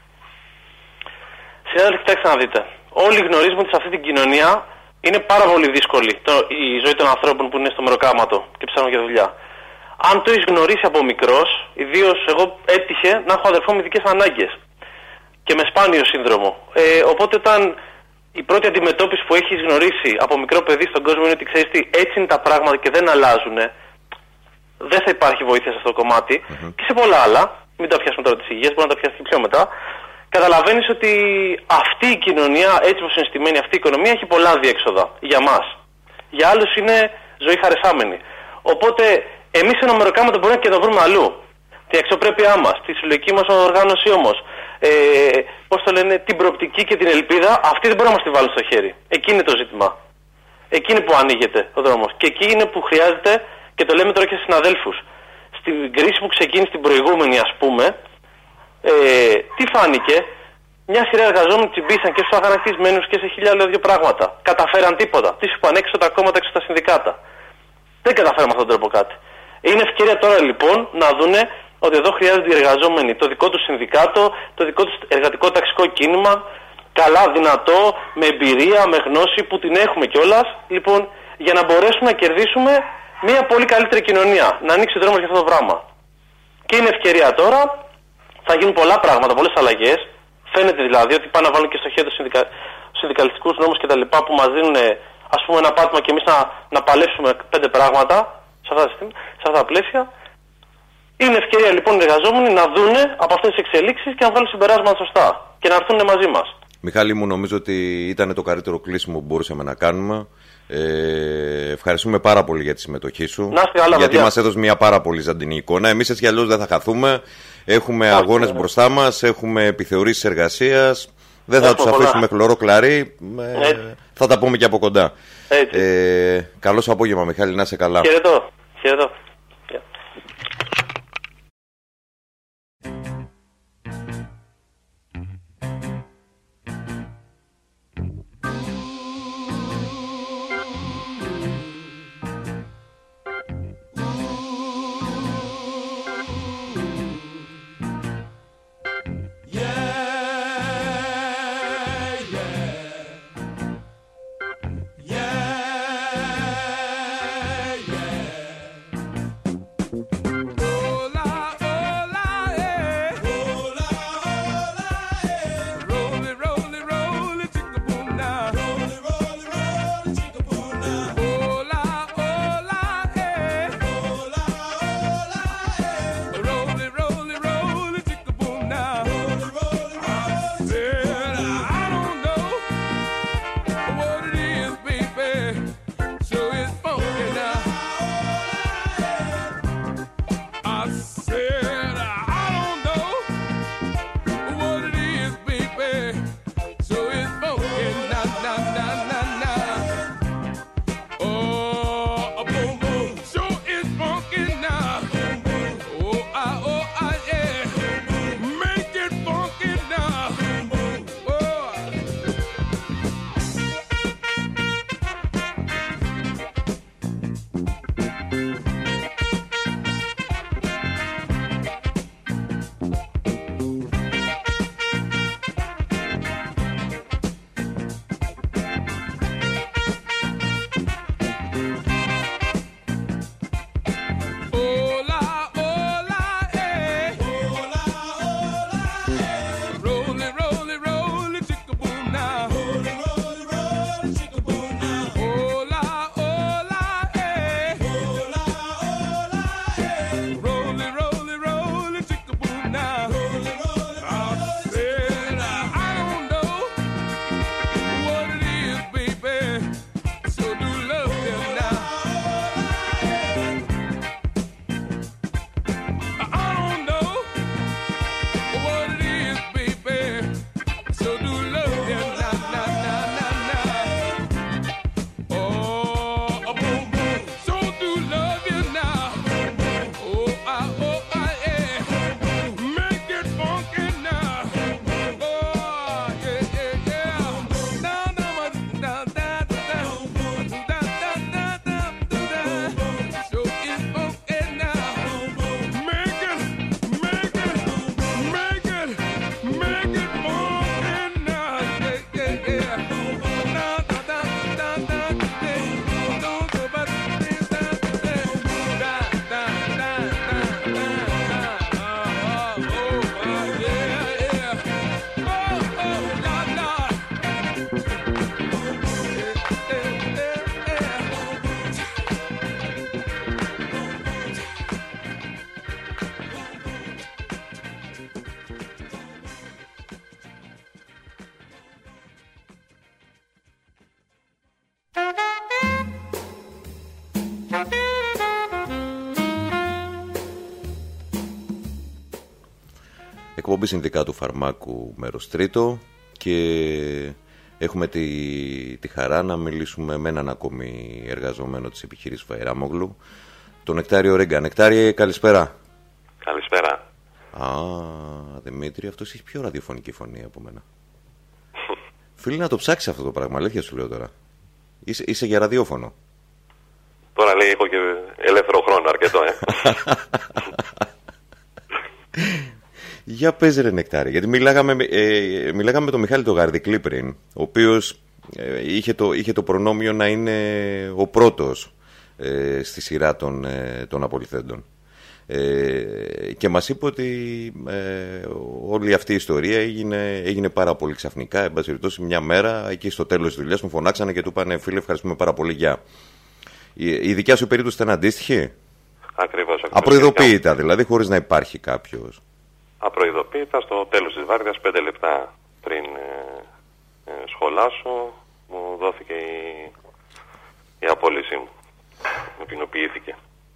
Συνάδελφοι, κοιτάξτε να δείτε. Όλοι γνωρίζουμε ότι σε αυτή την κοινωνία είναι πάρα πολύ δύσκολη η ζωή των ανθρώπων που είναι στο μεροκάματο και ψάχνουν για δουλειά. Αν το έχεις γνωρίσει από μικρός, ιδίως εγώ έτυχε να έχω αδερφό με ειδικές ανάγκες και με σπάνιο σύνδρομο. Οπότε όταν η πρώτη αντιμετώπιση που έχεις γνωρίσει από μικρό παιδί στον κόσμο είναι ότι ξέρεις τι, έτσι είναι τα πράγματα και δεν αλλάζουν, δεν θα υπάρχει βοήθεια σε αυτό το κομμάτι και σε πολλά άλλα. Μην τα πιάσουμε τώρα της υγείας, μπορεί να τα πιάσει πιο μετά. Καταλαβαίνεις ότι αυτή η κοινωνία, έτσι όπως είναι στημένη αυτή η οικονομία, έχει πολλά διέξοδα για μας. Για άλλους είναι ζωή χαρεσάμενη. Οπότε εμείς ένα μεροκάματο μπορούμε και να το βρούμε αλλού. Την αξιοπρέπειά μας, τη συλλογική μας οργάνωση όμως, πώς το λένε, την προοπτική και την ελπίδα, αυτή δεν μπορούμε να μας τη βάλουν στο χέρι. Εκεί είναι το ζήτημα. Εκεί είναι που ανοίγεται ο δρόμος. Και εκεί είναι που χρειάζεται, και το λέμε τώρα και στους συναδέλφους, στην κρίση που ξεκίνησε την προηγούμενη, ας πούμε, τι φάνηκε, μια σειρά εργαζόμενοι τσιμπήσαν και στους αγανακτισμένους και σε χίλια δύο πράγματα. Καταφέραν τίποτα. Τι σου είπαν έξω τα κόμματα, έξω τα συνδικάτα. Δεν καταφέραμε με αυτόν τον τρόπο κάτι. Είναι ευκαιρία τώρα λοιπόν να δούνε ότι εδώ χρειάζονται οι εργαζόμενοι το δικό του συνδικάτο, το δικό του εργατικό ταξικό κίνημα, καλά, δυνατό, με εμπειρία, με γνώση που την έχουμε κιόλας, λοιπόν, για να μπορέσουμε να κερδίσουμε μια πολύ καλύτερη κοινωνία. Να ανοίξει δρόμος για αυτό το πράγμα. Και είναι ευκαιρία τώρα. Θα γίνουν πολλά πράγματα, πολλές αλλαγές. Φαίνεται δηλαδή ότι πάνε να βάλουν και στο χέρι τους συνδικαλιστικούς νόμους και τα λοιπά που μας δίνουν, ας πούμε, ένα πάτημα και εμείς να παλέψουμε 5 πράγματα σε αυτά τα πλαίσια. Είναι ευκαιρία λοιπόν οι εργαζόμενοι να δούνε από αυτές τις εξελίξεις και να βγάλουν συμπεράσματα σωστά και να έρθουν μαζί μας. Μιχάλη μου, νομίζω ότι ήταν το καλύτερο κλείσιμο που μπορούσαμε να κάνουμε. Ευχαριστούμε πάρα πολύ για τη συμμετοχή σου. Γιατί μας έδωσε μια πάρα πολύ ζωντανή εικόνα. Εμείς έτσι κι αλλιώς δεν θα χαθούμε. Έχουμε αγώνες μπροστά μας, έχουμε επιθεωρήσεις εργασίας. Δεν θα τους αφήσουμε χλωρό κλαρί. Θα τα πούμε και από κοντά. Καλό απόγευμα, Μιχάλη, να είσαι καλά. Χαιρετώ. εκπομπή Συνδικάτου Φαρμάκου μέρος τρίτο και έχουμε τη χαρά να μιλήσουμε με έναν ακόμη εργαζομένο της επιχείρησης Βαϊράμογλου, τον Νεκτάριο Ρίγκα. Νεκτάριε, καλησπέρα. Καλησπέρα. Α, Δημήτρη, αυτός έχει πιο ραδιοφωνική φωνή από μένα. Φίλοι, να το ψάξεις αυτό το πράγμα, αλήθεια σου λέω τώρα. Είσαι για ραδιόφωνο. Τώρα λέει έχω και ελεύθερο χρόνο αρκετό, Για πες ρε Νεκτάρη, γιατί μιλάγαμε με τον Μιχάλη τον Γαρδικλή πριν, ο οποίος είχε το προνόμιο να είναι ο πρώτος στη σειρά των απολυθέντων. Και μας είπε ότι όλη αυτή η ιστορία έγινε πάρα πολύ ξαφνικά. Εν πάση περιπτώσει, μια μέρα εκεί στο τέλος της δουλειάς μου φωνάξανε και του είπανε φίλε, ευχαριστούμε πάρα πολύ, γεια. Η δικιά σου περίπτωση ήταν αντίστοιχη? Ακριβώς. Απροειδοποίητα δηλαδή, χωρίς να υπάρχει κάποιος? Απροειδοποίητα, στο τέλος της βάρδιας, 5 λεπτά πριν σχολάσω, μου δόθηκε η απόλυσή μου. Με ποινοποιήθηκε.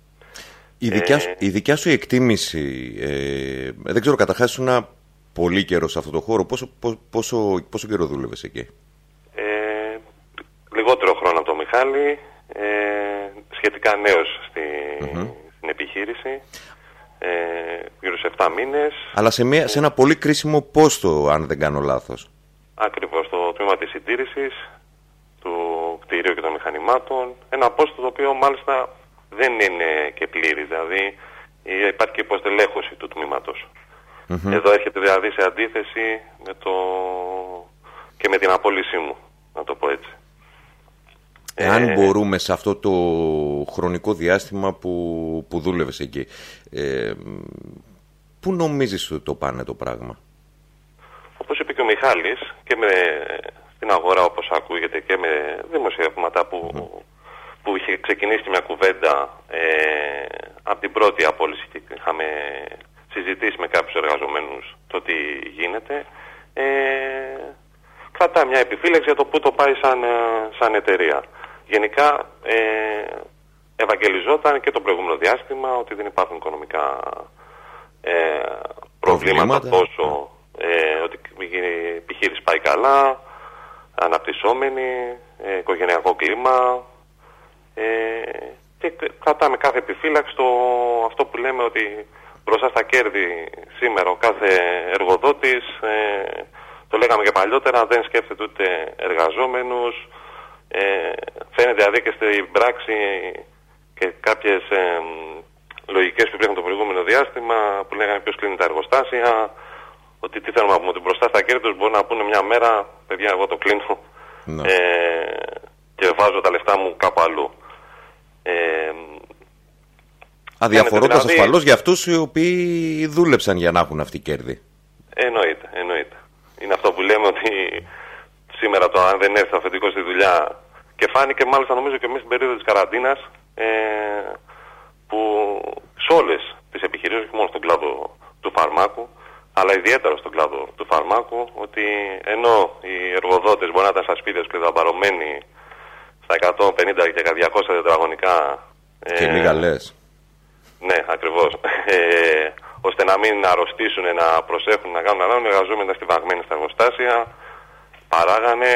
Η δικιά σου εκτίμηση, δεν ξέρω, καταρχάς ήσουν πολύ καιρό σε αυτό το χώρο. Πόσο καιρό δούλευες εκεί? Λιγότερο χρόνο από το Μιχάλη, σχετικά νέος στην επιχείρηση, γύρω σε 7 μήνες. Αλλά σε ένα πολύ κρίσιμο πόστο, αν δεν κάνω λάθος. Ακριβώς, στο τμήμα της συντήρησης του κτηρίου και των μηχανημάτων. Ένα πόστο το οποίο μάλιστα δεν είναι και πλήρης, δηλαδή υπάρχει και υποστελέχωση του τμήματος. Εδώ έρχεται δηλαδή σε αντίθεση και με την απόλυσή μου, να το πω έτσι. Εάν μπορούμε σε αυτό το χρονικό διάστημα που δούλευες εκεί, πού νομίζεις ότι το πάνε το πράγμα? Όπως είπε και ο Μιχάλης, και στην αγορά όπως ακούγεται και με δημοσιεύματα που είχε ξεκινήσει μια κουβέντα από την πρώτη απόλυση και είχαμε συζητήσει με κάποιους εργαζομένους το τι γίνεται, κρατά μια επιφύλαξη για το πού το πάει σαν εταιρεία. Γενικά ευαγγελιζόταν και το προηγούμενο διάστημα ότι δεν υπάρχουν οικονομικά προβλήματα, πόσο ότι η επιχείρηση πάει καλά, αναπτυσσόμενη, οικογενειακό κλίμα, και κρατάμε κάθε επιφύλαξη αυτό που λέμε ότι μπροστά στα κέρδη σήμερα ο κάθε εργοδότης, το λέγαμε και παλιότερα, δεν σκέφτεται ούτε εργαζόμενους. Φαίνεται δηλαδή και στην πράξη και κάποιες λογικές που υπήρχαν το προηγούμενο διάστημα που λέγανε ποιος κλείνει τα εργοστάσια, ότι τι θέλουμε να πούμε, ότι μπροστά στα κέρδη τους μπορεί να πούνε μια μέρα, παιδιά, εγώ το κλείνω και βάζω τα λεφτά μου κάπου αλλού. Αδιαφορώντας δηλαδή, ασφαλώς για αυτούς οι οποίοι δούλεψαν για να έχουν αυτή κέρδη. Εννοείται. Είναι αυτό που λέμε ότι σήμερα το αν δεν έρθει το αφεντικό στη δουλειά, και φάνηκε μάλιστα νομίζω και εμείς στην περίοδο της καραντίνας, που σε όλες τις επιχειρήσεις, όχι μόνο στον κλάδο του φαρμάκου, αλλά ιδιαίτερα στον κλάδο του φαρμάκου, ότι ενώ οι εργοδότες μπορεί να ήταν στα σπίτια τους κλειδαμπαρωμένοι στα 150 και 200 τετραγωνικά. Και λίγα λες. Ναι, ακριβώς. Ώστε να μην αρρωστήσουν, να προσέχουν, να κάνουν ανάγκη, οι εργαζόμενοι στιβαγμένοι στα εργοστάσια, παράγανε,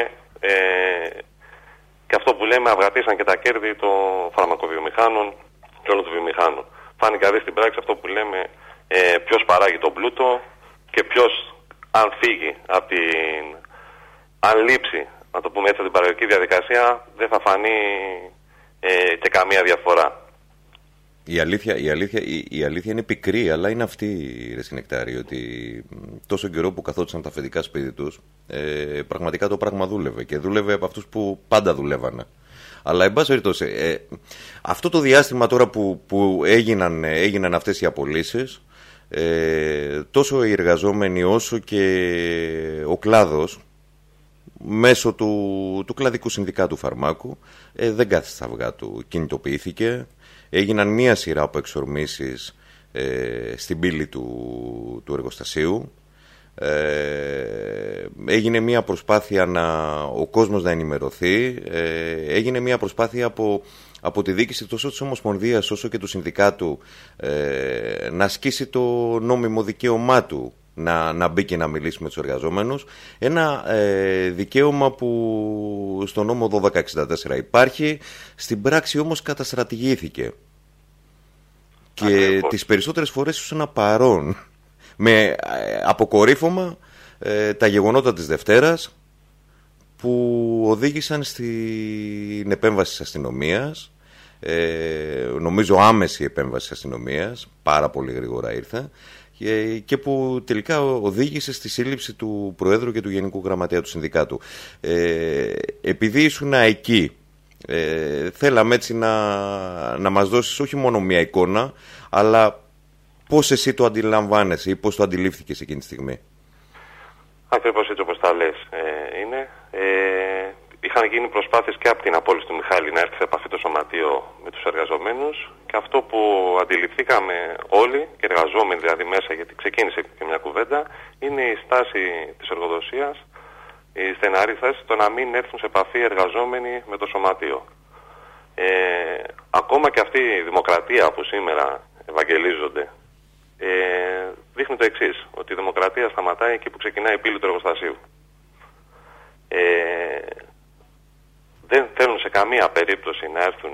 και αυτό που λέμε, αυγατήσαν και τα κέρδη των φαρμακοβιομηχάνων και όλων των βιομηχάνων. Φάνηκε δηλαδή στην πράξη αυτό που λέμε, ποιος παράγει τον πλούτο και ποιος, αν φύγει από αν λείψει, να το πούμε έτσι, από την παραγωγική διαδικασία, δεν θα φανεί και καμία διαφορά. Η αλήθεια είναι πικρή, αλλά είναι αυτή, ρε Νεκτάρη, ότι τόσο καιρό που καθόντουσαν τα αφεντικά σπίτι τους, πραγματικά το πράγμα δούλευε και δούλευε από αυτούς που πάντα δουλεύανε. Αλλά εν πάση περιπτώσει, αυτό το διάστημα τώρα που έγιναν αυτές οι απολύσεις, τόσο οι εργαζόμενοι όσο και ο κλάδος, μέσω του κλαδικού συνδικάτου φαρμάκου, δεν κάθισε στα αυγά του, κινητοποιήθηκε. Έγιναν μία σειρά από εξορμήσεις στην πύλη του εργοστασίου. Έγινε μία προσπάθεια ο κόσμος να ενημερωθεί. Έγινε μία προσπάθεια από τη διοίκηση τόσο της Ομοσπονδίας όσο και του συνδικάτου να ασκήσει το νόμιμο δικαίωμά του να μπει και να μιλήσει με τους εργαζόμενους. Ένα δικαίωμα που στο νόμο 1264 υπάρχει, στην πράξη όμως καταστρατηγήθηκε. Και τις περισσότερες φορές ήσουν ένα παρόν, με αποκορύφωμα τα γεγονότα της Δευτέρας που οδήγησαν στην επέμβαση της αστυνομίας, νομίζω άμεση επέμβαση της αστυνομίας, πάρα πολύ γρήγορα ήρθε, και που τελικά οδήγησε στη σύλληψη του Προέδρου και του Γενικού Γραμματέα του Συνδικάτου. Επειδή ήσουν εκεί, θέλαμε έτσι να μας δώσεις όχι μόνο μια εικόνα, αλλά πώς εσύ το αντιλαμβάνεσαι ή πώς το αντιλήφθηκες εκείνη τη στιγμή. Ακριβώς έτσι όπως τα λες είναι. Είχαν γίνει προσπάθειες και από την απόλυση του Μιχάλη να έρθει σε επαφή το σωματείο με τους εργαζομένους, και αυτό που αντιληφθήκαμε όλοι, και εργαζόμενοι δηλαδή μέσα, γιατί ξεκίνησε και μια κουβέντα, είναι η στάση της εργοδοσίας, η στεναρή θέση το να μην έρθουν σε επαφή εργαζόμενοι με το σωματείο. Ακόμα και αυτή η δημοκρατία που σήμερα ευαγγελίζονται δείχνει το εξής, ότι η δημοκρατία σταματάει εκεί που ξεκινάει η πύλη του εργοστασίου. Δεν θέλουν σε καμία περίπτωση να έρθουν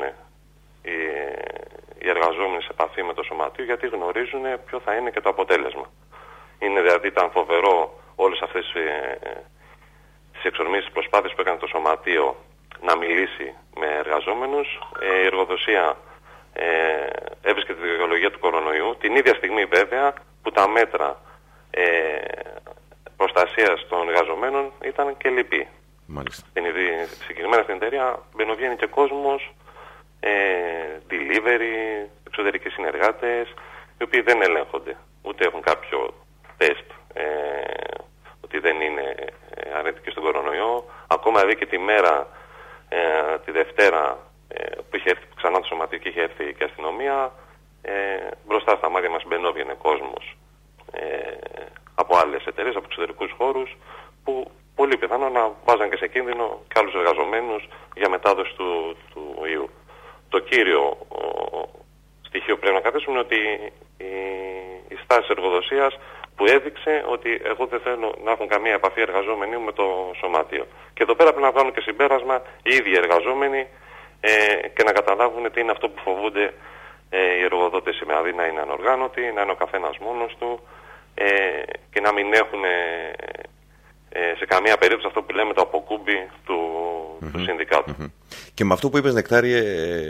οι εργαζόμενοι σε επαφή με το σωματείο, γιατί γνωρίζουν ποιο θα είναι και το αποτέλεσμα. Είναι δηλαδή, ήταν φοβερό όλες αυτές τις εξορμήσεις προσπάθειες που έκανε το σωματείο να μιλήσει με εργαζόμενους. Η εργοδοσία έβρισκε τη δικαιολογία του κορονοϊού, την ίδια στιγμή βέβαια που τα μέτρα προστασίας των εργαζομένων ήταν και λυπή. Συγκεκριμένα στην εταιρεία μπαινοβγαίνει και κόσμος, delivery, εξωτερικοί συνεργάτες, οι οποίοι δεν ελέγχονται, ούτε έχουν κάποιο τεστ ότι δεν είναι αρνητικοί στον κορονοϊό. Ακόμα δηλαδή και τη μέρα, τη Δευτέρα, που είχε έρθει ξανά το σωματείο και είχε έρθει και η αστυνομία, μπροστά στα μάτια μας μπαινόβγαινε κόσμος από άλλες εταιρείες, από εξωτερικούς χώρους, που πολύ πιθανό να βάζαν και σε κίνδυνο και άλλους εργαζομένους για μετάδοση του ιού. Το κύριο στοιχείο που πρέπει να καθίσουμε είναι ότι η στάση της εργοδοσίας που έδειξε ότι εγώ δεν θέλω να έχουν καμία επαφή εργαζόμενοι με το σωματείο. Και εδώ πέρα πρέπει να βγάλουν και συμπέρασμα οι ίδιοι εργαζόμενοι και να καταλάβουν τι είναι αυτό που φοβούνται οι εργοδότες σήμερα. Δηλαδή να είναι ανοργάνωτοι, να είναι ο καθένας μόνος του και να μην έχουν σε καμία περίπτωση αυτό που λέμε το αποκούμπι του συνδικάτου. Και με αυτό που είπες, Νεκτάριε,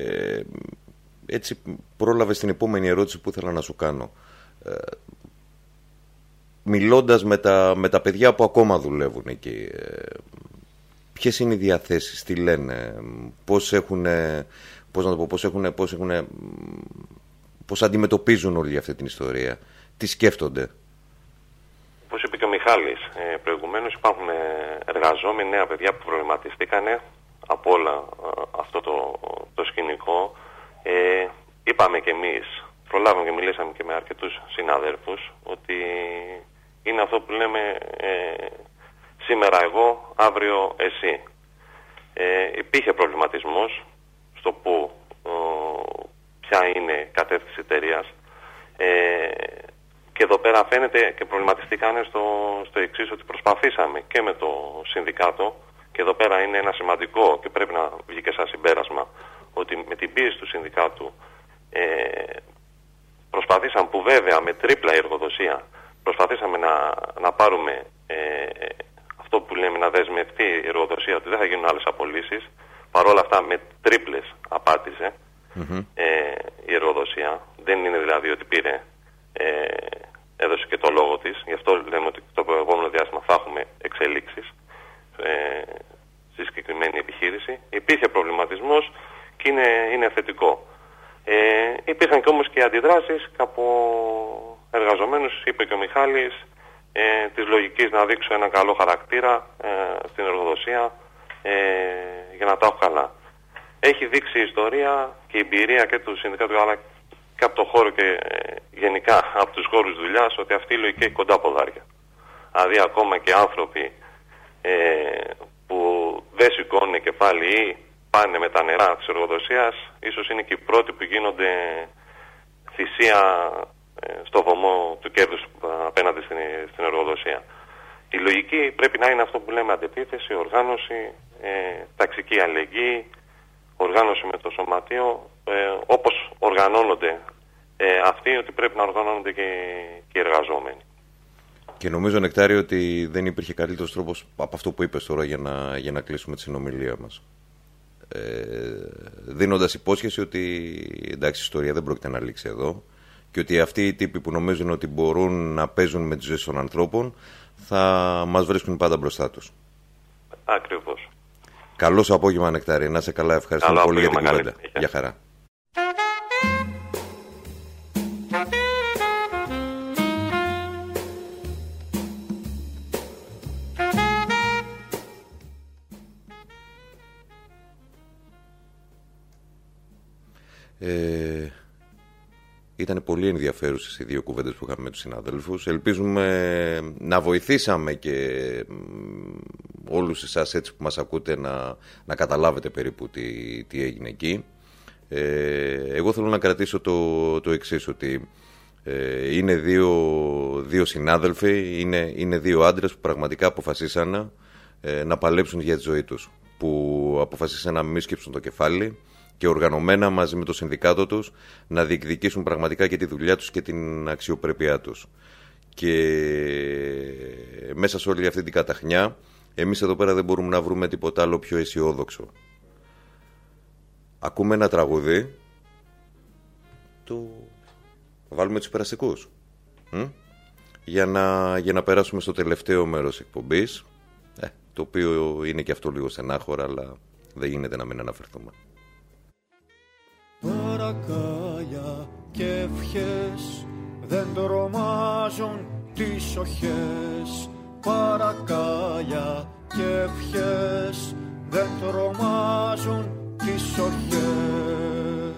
έτσι πρόλαβες την επόμενη ερώτηση που ήθελα να σου κάνω. Μιλώντας με τα παιδιά που ακόμα δουλεύουν εκεί, ποιες είναι οι διαθέσεις, τι λένε, πώς αντιμετωπίζουν όλη αυτή την ιστορία, τι σκέφτονται? Όπως είπε και ο Μιχάλης προηγουμένως, υπάρχουν εργαζόμενοι, νέα παιδιά που προβληματιστήκανε από όλα αυτό το σκηνικό. Είπαμε και εμείς, προλάβαμε και μιλήσαμε και με αρκετούς συναδέλφους, ότι είναι αυτό που λέμε σήμερα εγώ, αύριο εσύ. Υπήρχε προβληματισμός στο που ποια είναι η κατεύθυνση εταιρείας, και εδώ πέρα φαίνεται και προβληματιστήκανε στο εξής, ότι προσπαθήσαμε και με το συνδικάτο, και εδώ πέρα είναι ένα σημαντικό και πρέπει να βγει και σαν συμπέρασμα, ότι με την πίεση του συνδικάτου προσπαθήσαμε, που βέβαια με τρίπλα η εργοδοσία, προσπαθήσαμε να πάρουμε αυτό που λέμε, να δεσμευτεί η εργοδοσία ότι δεν θα γίνουν άλλες απολύσεις. Παρόλα αυτά με τρίπλες απάτησε η εργοδοσία. Δεν είναι δηλαδή ότι πήρε, έδωσε και το λόγο της. Γι' αυτό λέμε ότι το επόμενο διάστημα θα έχουμε εξελίξεις στη συγκεκριμένη επιχείρηση. Υπήρχε προβληματισμός και είναι θετικό. Υπήρχαν και όμως και αντιδράσεις από εργαζομένους, είπε και ο Μιχάλης, της λογικής να δείξω ένα καλό χαρακτήρα στην εργοδοσία για να τα έχω καλά. Έχει δείξει η ιστορία και η εμπειρία και του συνδικάτου, αλλά και από το χώρο και γενικά από τους χώρους δουλειάς, ότι αυτή η λογική έχει κοντά ποδάρια. Δηλαδή ακόμα και άνθρωποι που δεν σηκώνουν κεφάλι ή πάνε με τα νερά της εργοδοσίας, ίσως είναι και οι πρώτοι που γίνονται θυσία στο βωμό του κέρδους απέναντι στην εργοδοσία. Η λογική πρέπει να είναι αυτό που λέμε αντεπίθεση, οργάνωση, ταξική αλληλεγγύη, οργάνωση με το σωματείο, όπως οργανώνονται αυτοί, ότι πρέπει να οργανώνονται και οι εργαζόμενοι. Και νομίζω, Νεκτάριο, ότι δεν υπήρχε καλύτερος τρόπος από αυτό που είπες τώρα για να κλείσουμε τη συνομιλία μας. Δίνοντας υπόσχεση ότι εντάξει, η ιστορία δεν πρόκειται να λήξει εδώ και ότι αυτοί οι τύποι που νομίζουν ότι μπορούν να παίζουν με τις ζωές των ανθρώπων θα μας βρίσκουν πάντα μπροστά τους. Ακριβώς. Καλό σου απόγευμα, Νεκτάρη. Να είσαι καλά. Ευχαριστώ πολύ για την κουβέντα. Γεια χαρά. Ήταν πολύ ενδιαφέρουσες οι δύο κουβέντες που είχαμε με τους συνάδελφους. Ελπίζουμε να βοηθήσαμε και όλους εσάς έτσι που μας ακούτε να καταλάβετε περίπου τι έγινε εκεί. Εγώ θέλω να κρατήσω το εξής, ότι είναι δύο συνάδελφοι, είναι δύο άντρες που πραγματικά αποφασίσαν να παλέψουν για τη ζωή τους, που αποφασίσαν να μην σκύψουν το κεφάλι και οργανωμένα μαζί με το συνδικάτο τους να διεκδικήσουν πραγματικά και τη δουλειά τους και την αξιοπρέπειά τους. Και μέσα σε όλη αυτή την καταχνιά, εμείς εδώ πέρα δεν μπορούμε να βρούμε τίποτα άλλο πιο αισιόδοξο. Ακούμε ένα τραγούδι, βάλουμε τους περαστικούς, για να περάσουμε στο τελευταίο μέρος εκπομπής, το οποίο είναι και αυτό λίγο στενάχωρα, αλλά δεν γίνεται να μην αναφερθούμε. Παρακάλια και ευχές δεν τρομάζουν τις οχές. Παρακάλια και ευχές δεν τρομάζουν τις οχές.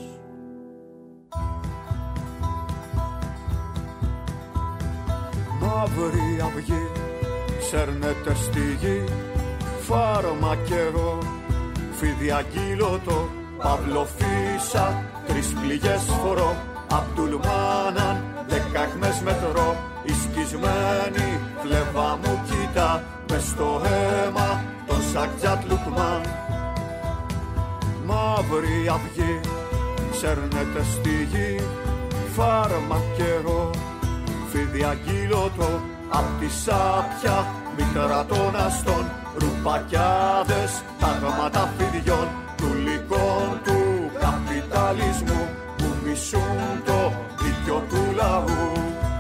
Μαύρη αυγή σέρνεται στη γη, φάρμακερο, φίδι αγγείλωτο, Παυλοφύσα, 3 πληγές φορώ, Αμπτουλμάναν, 10 αιχμές μετρώ. Η σκισμένη φλέβα μου κοίτα, μες στο αίμα τον Σακτζάτ Λουκμάν. Μαύρη αυγή σέρνεται στη γη, φάρμακερο, φίδι αγγείλωτο, απ' τη σάπια μήτρα των αστών. Ρουπακιάδες, τάγματα φιδιών, του λυκών του καπιταλισμού, που μισούν το δίκιο του λαού.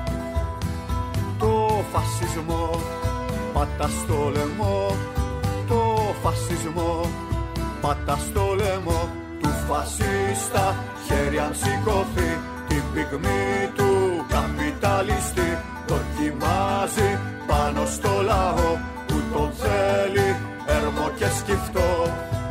Το φασισμό πατά στο λαιμό, το φασισμό πατά στο λαιμό του φασίστα. Χέρι αν σηκωθεί την πυγμή του καπιταλιστή, δοκιμάζει πάνω στο λαό που τον θέλει έρμο και σκυφτό.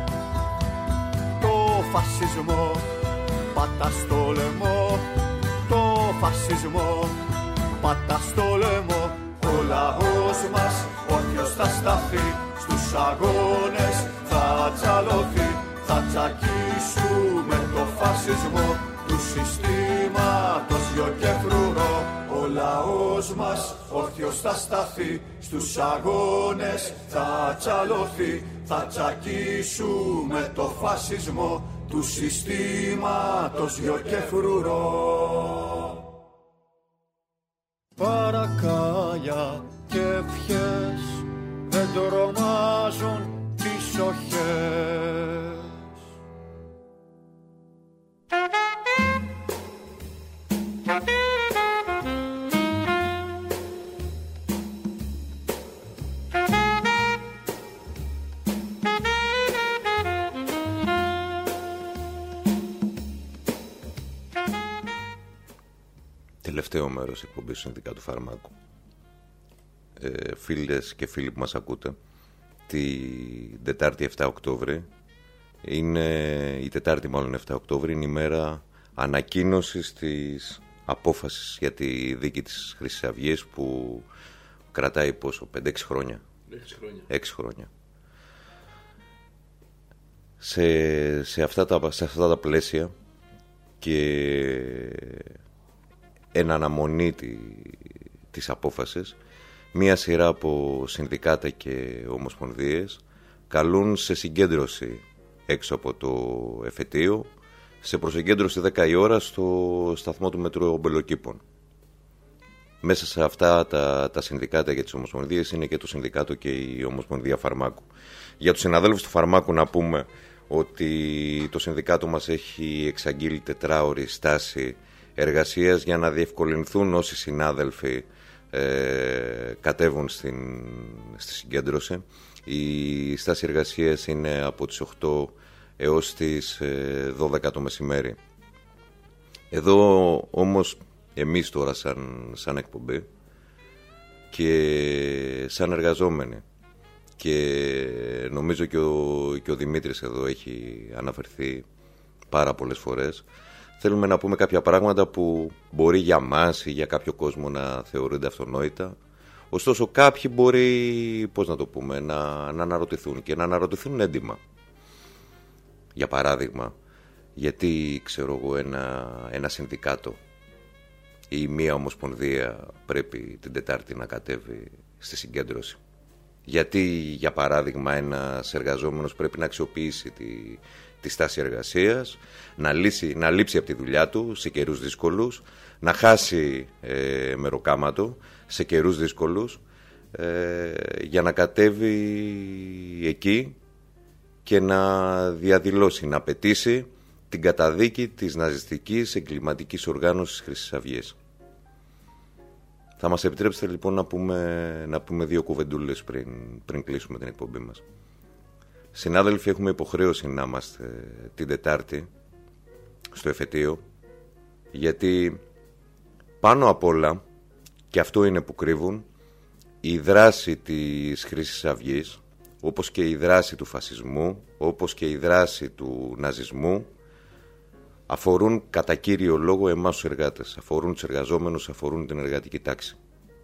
Το φασισμό πατά στο λαιμό, το φασισμό πατά στο λαιμό. Ο λαός μας όρθιος θα σταθεί, στους αγώνες θα τσαλωθεί. Θα τσακίσουμε το φασισμό του συστήματος γιο και φρουρό. Ο λαός μας όρθιος θα σταθεί, στους αγώνες θα τσαλωθεί. Θα τσακίσουμε το φασισμό του συστήματος γιο και φρουρό. Παρακάλια και ευχές δεν τρομάζουν τις οχές. Τελευταίο μέρος εκπομπής Συνδικάτου Φαρμάκου. Φίλες και φίλοι που μας ακούτε, την Τετάρτη 7 Οκτώβρη είναι η Τετάρτη μάλλον 7 Οκτώβρη είναι η μέρα ανακοίνωσης της απόφασης για τη δίκη της Χρυσής Αυγής, που κρατάει πόσο, 5-6 χρόνια. 6 χρόνια. Σε αυτά τα πλαίσια και εν αναμονή της απόφασης, μία σειρά από συνδικάτα και ομοσπονδίες καλούν σε συγκέντρωση έξω από το εφετείο, σε προσεγκέντρωση 10 η ώρα στο σταθμό του μετρό Μπελοκήπων. Μέσα σε αυτά τα συνδικάτα για τις ομοσπονδίες είναι και το συνδικάτο και η Ομοσπονδία Φαρμάκου. Για τους συναδέλφους του Φαρμάκου να πούμε ότι το συνδικάτο μας έχει εξαγγείλει 4ωρη στάση εργασίας για να διευκολυνθούν όσοι συνάδελφοι κατέβουν στη συγκέντρωση. Η στάση εργασίας είναι από τις 8 έως τις 12 το μεσημέρι. Εδώ όμως εμείς τώρα σαν εκπομπή και σαν εργαζόμενοι, και νομίζω και ο Δημήτρης εδώ έχει αναφερθεί πάρα πολλές φορές, θέλουμε να πούμε κάποια πράγματα που μπορεί για μας ή για κάποιο κόσμο να θεωρούνται αυτονόητα. Ωστόσο κάποιοι μπορεί, πώς να το πούμε, να αναρωτηθούν και να αναρωτηθούν έντιμα. Για παράδειγμα, γιατί ξέρω εγώ ένα συνδικάτο ή μία ομοσπονδία πρέπει την Τετάρτη να κατέβει στη συγκέντρωση. Γιατί, για παράδειγμα, ένας εργαζόμενος πρέπει να αξιοποιήσει τη στάση εργασίας, να λείψει από τη δουλειά του σε καιρούς δύσκολους, να χάσει μεροκάματο σε καιρούς δύσκολους, για να κατέβει εκεί και να διαδηλώσει, να απαιτήσει την καταδίκη της ναζιστικής εγκληματικής οργάνωσης Χρυσής Αυγής. Θα μας επιτρέψετε λοιπόν να πούμε δύο κουβεντούλες πριν κλείσουμε την εκπομπή μας. Συνάδελφοι, έχουμε υποχρέωση να είμαστε την Τετάρτη στο εφετείο, γιατί πάνω απ' όλα, και αυτό είναι που κρύβουν, η δράση της Χρυσής Αυγής, όπως και η δράση του φασισμού, όπως και η δράση του ναζισμού, αφορούν κατά κύριο λόγο εμάς τους εργάτες, αφορούν τους εργαζόμενους, αφορούν την εργατική τάξη.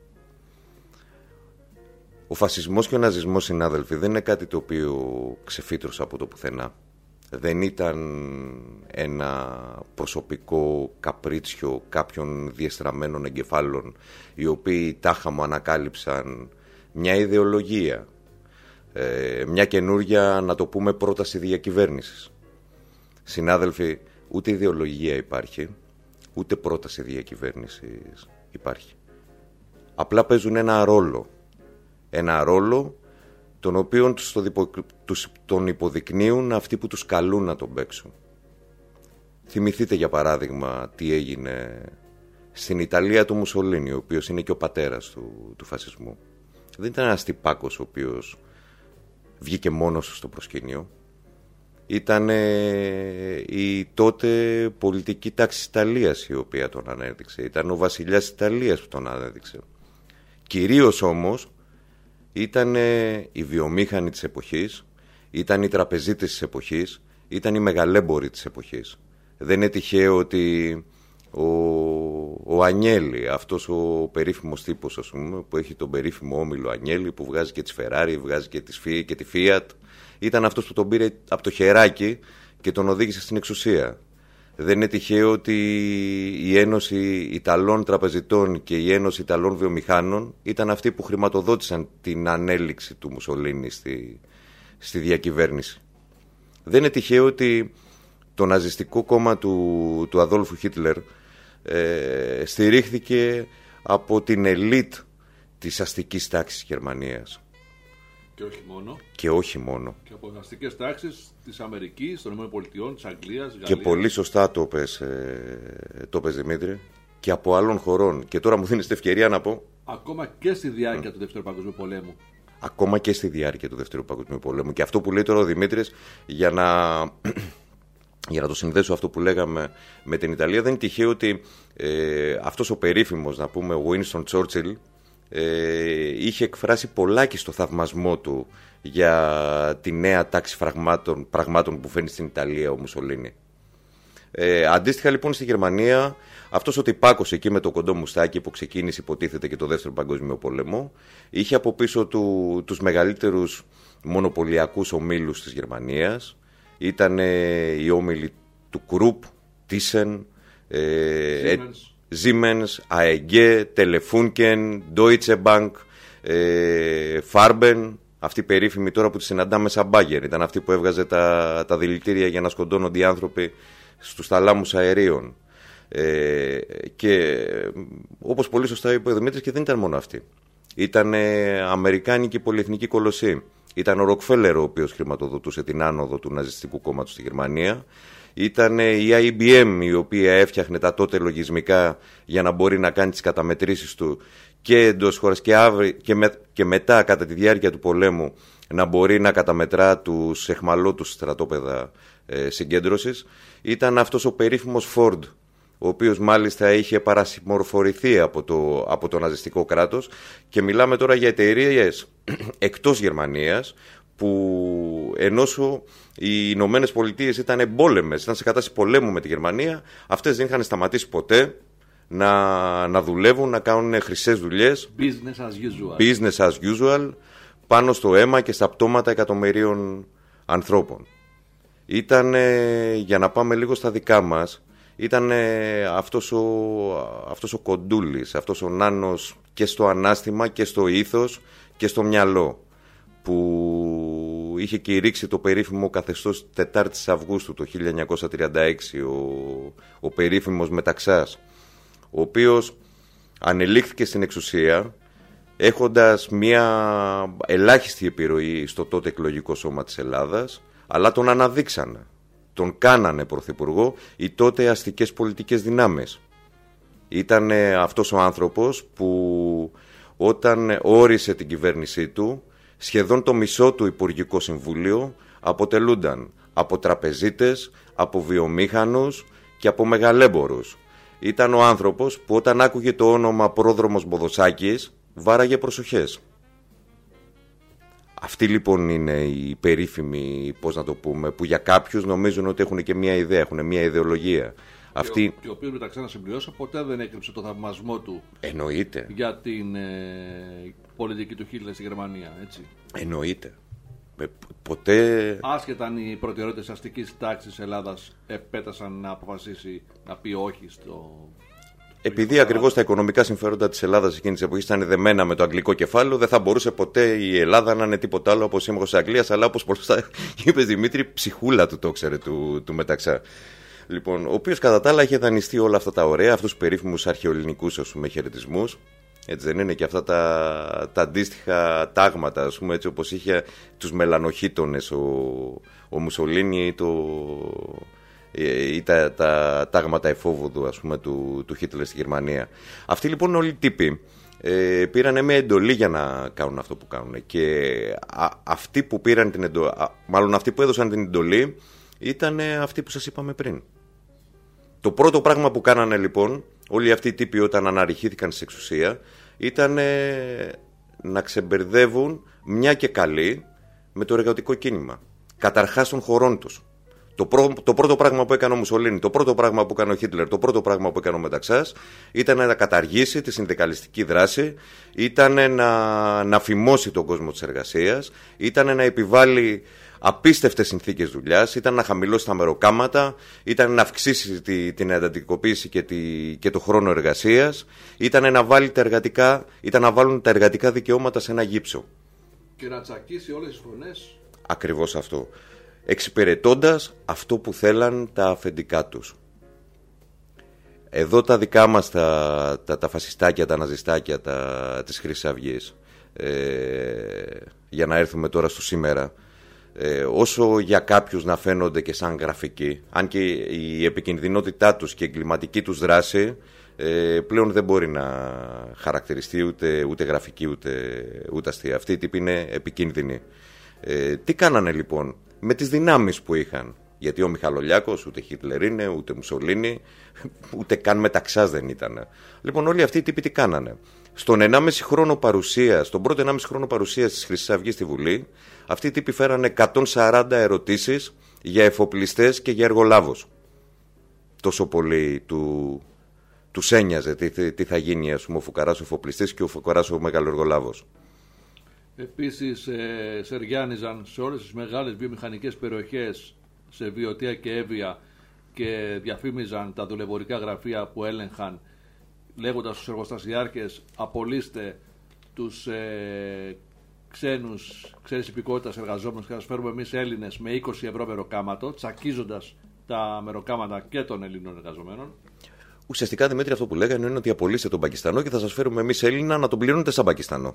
Ο φασισμός και ο ναζισμός, συνάδελφοι, δεν είναι κάτι το οποίο ξεφύτρωσε από το πουθενά. Δεν ήταν ένα προσωπικό καπρίτσιο κάποιων διεστραμμένων εγκεφάλων, οι οποίοι τάχα μου ανακάλυψαν μια ιδεολογία, μια καινούργια, να το πούμε, πρόταση διακυβέρνησης. Συνάδελφοι, ούτε ιδεολογία υπάρχει, ούτε πρόταση διακυβέρνησης υπάρχει. Απλά παίζουν ένα ρόλο τον οποίο τον υποδεικνύουν αυτοί που τους καλούν να τον παίξουν. Θυμηθείτε για παράδειγμα τι έγινε στην Ιταλία του Μουσολίνη, ο οποίος είναι και ο πατέρας του φασισμού. Δεν ήταν ένας τυπάκος ο οποίος βγήκε μόνος στο προσκήνιο. Ήταν η τότε πολιτική τάξη της Ιταλίας η οποία τον ανέδειξε. Ήταν ο βασιλιάς της Ιταλίας που τον ανέδειξε. Κυρίως όμως ήταν οι βιομήχανοι της εποχής, ήταν οι τραπεζίτες της εποχής, ήταν οι μεγαλέμποροι της εποχής. Δεν είναι τυχαίο ότι ο Ανιέλη, αυτός ο περίφημος τύπος, ας πούμε, που έχει τον περίφημο όμιλο Ανιέλη, που βγάζει και τις Ferrari, βγάζει και τη Fiat, ήταν αυτός που τον πήρε από το χεράκι και τον οδήγησε στην εξουσία. Δεν είναι τυχαίο ότι η Ένωση Ιταλών Τραπεζιτών και η Ένωση Ιταλών Βιομηχάνων ήταν αυτοί που χρηματοδότησαν την ανέλυξη του Μουσολίνη στη διακυβέρνηση. Δεν είναι τυχαίο ότι το ναζιστικό κόμμα του Αδόλφου Χίτλερ στηρίχθηκε από την ελίτ της αστικής τάξης της Γερμανίας. Και όχι μόνο. Και από αστικές τάξεις της Αμερικής, των ΗΠΑ, της Αγγλίας, Γαλλίας. Και πολύ σωστά το πες Δημήτρη. Και από άλλων χωρών. Και τώρα μου δίνεις την ευκαιρία να πω. Ακόμα και στη διάρκεια του Δεύτερου Παγκοσμίου Πολέμου. Ακόμα και στη διάρκεια του Δεύτερου Παγκοσμίου Πολέμου. Και αυτό που λέει τώρα ο Δημήτρης, για να το συνδέσω αυτό που λέγαμε με την Ιταλία, δεν είναι τυχαίο ότι αυτός ο περίφημος, να πούμε, ο Winston Churchill, είχε εκφράσει πολλάκι στο θαυμασμό του για τη νέα τάξη πραγμάτων που φέρνει στην Ιταλία ο Μουσολίνη. Αντίστοιχα λοιπόν στη Γερμανία, αυτός ο τυπάκος εκεί με το κοντό μουστάκι που ξεκίνησε υποτίθεται και το Δεύτερο Παγκόσμιο Πόλεμο, είχε από πίσω του τους μεγαλύτερους μονοπωλιακούς ομίλους της Γερμανίας. Ήταν οι όμιλοι του Krupp, Thyssen, Siemens, AEG, Telefunken, Deutsche Bank, Farben, αυτή η περίφημη τώρα που τη συναντάμε σαν μπάγκερ. Ήταν αυτή που έβγαζε τα δηλητήρια για να σκοντώνονται οι άνθρωποι στους θαλάμους αερίων. Και όπως πολύ σωστά είπε ο Δημήτρης, και δεν ήταν μόνο αυτή. Ήταν αμερικάνικη πολυεθνική κολοσσή. Ήταν ο Ροκφέλερ ο οποίος χρηματοδοτούσε την άνοδο του ναζιστικού κόμματος στη Γερμανία. Ήταν η IBM η οποία έφτιαχνε τα τότε λογισμικά για να μπορεί να κάνει τις καταμετρήσεις του και εντός χώρας και μετά κατά τη διάρκεια του πολέμου να μπορεί να καταμετρά τους εχμαλώτους στρατόπεδα συγκέντρωσης. Ήταν αυτός ο περίφημος Ford, ο οποίος μάλιστα είχε παρασημμορφορηθεί από το ναζιστικό κράτος, και μιλάμε τώρα για εταιρείες εκτός Γερμανίας που ενώσο οι Ηνωμένες Πολιτείες ήταν εμπόλεμες, ήταν σε κατάσταση πολέμου με τη Γερμανία, αυτές δεν είχαν σταματήσει ποτέ να δουλεύουν, να κάνουν χρυσές δουλειές, business as usual, πάνω στο αίμα και στα πτώματα εκατομμυρίων ανθρώπων. Ήταν, για να πάμε λίγο στα δικά μας, ήταν αυτός ο κοντούλης, αυτός ο νάνος και στο ανάστημα και στο ήθος και στο μυαλό, που είχε κηρύξει το περίφημο καθεστώς 4ης Αυγούστου το 1936, ο περίφημος Μεταξάς, ο οποίος ανελήχθηκε στην εξουσία έχοντας μια ελάχιστη επιρροή στο τότε εκλογικό σώμα της Ελλάδας, αλλά τον αναδείξανε. Τον κάνανε πρωθυπουργό οι τότε αστικές πολιτικές δυνάμεις. Ήταν αυτός ο άνθρωπος που όταν όρισε την κυβέρνησή του, σχεδόν το μισό του Υπουργικό Συμβούλιο αποτελούνταν από τραπεζίτες, από βιομήχανους και από μεγαλέμπορους. Ήταν ο άνθρωπος που όταν άκουγε το όνομα Πρόδρομος Μποδοσάκης βάραγε προσοχές. Αυτή λοιπόν είναι η περίφημη, πώς να το πούμε, που για κάποιους νομίζουν ότι έχουν και μια ιδέα, έχουν μια ιδεολογία. Και ο οποίος, μεταξύ να συμπληρώσω, ποτέ δεν έκρυψε το θαυμασμό του. Εννοείται. Για την πολιτική του Χίτλερ στη Γερμανία, έτσι. Εννοείται. Ποτέ... Άσχετα αν οι προτεραιότητες αστικής τάξης της Ελλάδας επέτασαν να αποφασίσει να πει όχι στο... Επειδή ακριβώς τα οικονομικά συμφέροντα της Ελλάδας εκείνης της εποχής ήταν δεμένα με το αγγλικό κεφάλαιο, δεν θα μπορούσε ποτέ η Ελλάδα να είναι τίποτα άλλο από σύμμαχος της Αγγλίας, αλλά όπως είπες Δημήτρη, ψυχούλα του το ξέρε του Μεταξά. Λοιπόν, ο οποίος κατά τα άλλα είχε δανειστεί όλα αυτά τα ωραία, αυτούς τους περίφημους αρχαιοελληνικούς χαιρετισμούς. Έτσι δεν είναι, και αυτά τα αντίστοιχα τάγματα, ας πούμε, έτσι όπως είχε τους μελανοχίτονες ο Μουσολίνι ή τα τάγματα εφόβουδου, ας πούμε, του Χίτλερ στη Γερμανία. Αυτοί λοιπόν όλοι οι τύποι πήραν μια εντολή για να κάνουν αυτό που κάνουν, και αυτοί που πήραν την εντολή, μάλλον αυτοί που έδωσαν την εντολή, ήταν αυτοί που σας είπαμε πριν. Το πρώτο πράγμα που κάνανε λοιπόν όλοι αυτοί οι τύποι όταν αναρριχήθηκαν στην εξουσία ήταν να ξεμπερδεύουν μια και καλή με το εργατικό κίνημα, καταρχάς των χωρών τους. Το πρώτο πράγμα που έκανε ο Μουσολίνι, το πρώτο πράγμα που έκανε ο Χίτλερ, το πρώτο πράγμα που έκανε ο Μεταξάς ήταν να καταργήσει τη συνδικαλιστική δράση, ήταν να φημώσει τον κόσμο της εργασίας, ήταν να επιβάλλει απίστευτες συνθήκες δουλειάς, ήταν να χαμηλώσει τα μεροκάματα, ήταν να αυξήσει την εντατικοποίηση και το χρόνο εργασίας, ήταν να βάλουν τα εργατικά δικαιώματα σε ένα γύψο. Και να τσακίσει όλες τις φωνές. Ακριβώς αυτό. Εξυπηρετώντας αυτό που θέλαν τα αφεντικά τους. Εδώ τα δικά μας τα φασιστάκια, τα ναζιστάκια της Χρυσής Αυγής, για να έρθουμε τώρα στο σήμερα, όσο για κάποιους να φαίνονται και σαν γραφικοί, αν και η επικινδυνότητά τους και η εγκληματική τους δράση πλέον δεν μπορεί να χαρακτηριστεί ούτε γραφική ούτε αστεία. Αυτή η τύπη είναι επικίνδυνη. Τι κάνανε λοιπόν με τις δυνάμεις που είχαν? Γιατί ο Μιχαλολιάκος ούτε Χίτλερ είναι, ούτε Μουσολίνι, ούτε καν Μεταξάς δεν ήταν. Λοιπόν, όλοι αυτοί οι τύποι τι κάνανε? Στον πρώτο 1,5 χρόνο παρουσίας της Χρυσής Αυγής στη Βουλή, αυτοί οι τύποι φέρανε 140 ερωτήσεις για εφοπλιστές και για εργολάβους. Τόσο πολύ τους ένοιαζε τι θα γίνει, ας πούμε, ο φουκαράς ο εφοπλιστής και ο φουκαράς ο μεγαλοεργολάβος. Επίσης σεριάνιζαν σε όλες τις μεγάλες βιομηχανικές περιοχές, σε Βιωτία και Εύβοια, και διαφήμιζαν τα δουλευορικά γραφεία που έλεγχαν λέγοντας στους εργοστασιάρχες απολύστε τους ξένες υπηκότητας εργαζόμενους και θα σας φέρουμε εμείς Έλληνες με 20 ευρώ μεροκάματο, τσακίζοντας τα μεροκάματα και των Ελλήνων εργαζομένων. Ουσιαστικά, Δημήτρη, αυτό που λέγανε είναι ότι απολύστε τον Πακιστανό και θα σας φέρουμε εμείς Έλληνα να τον πληρώνετε σαν Πακιστανό.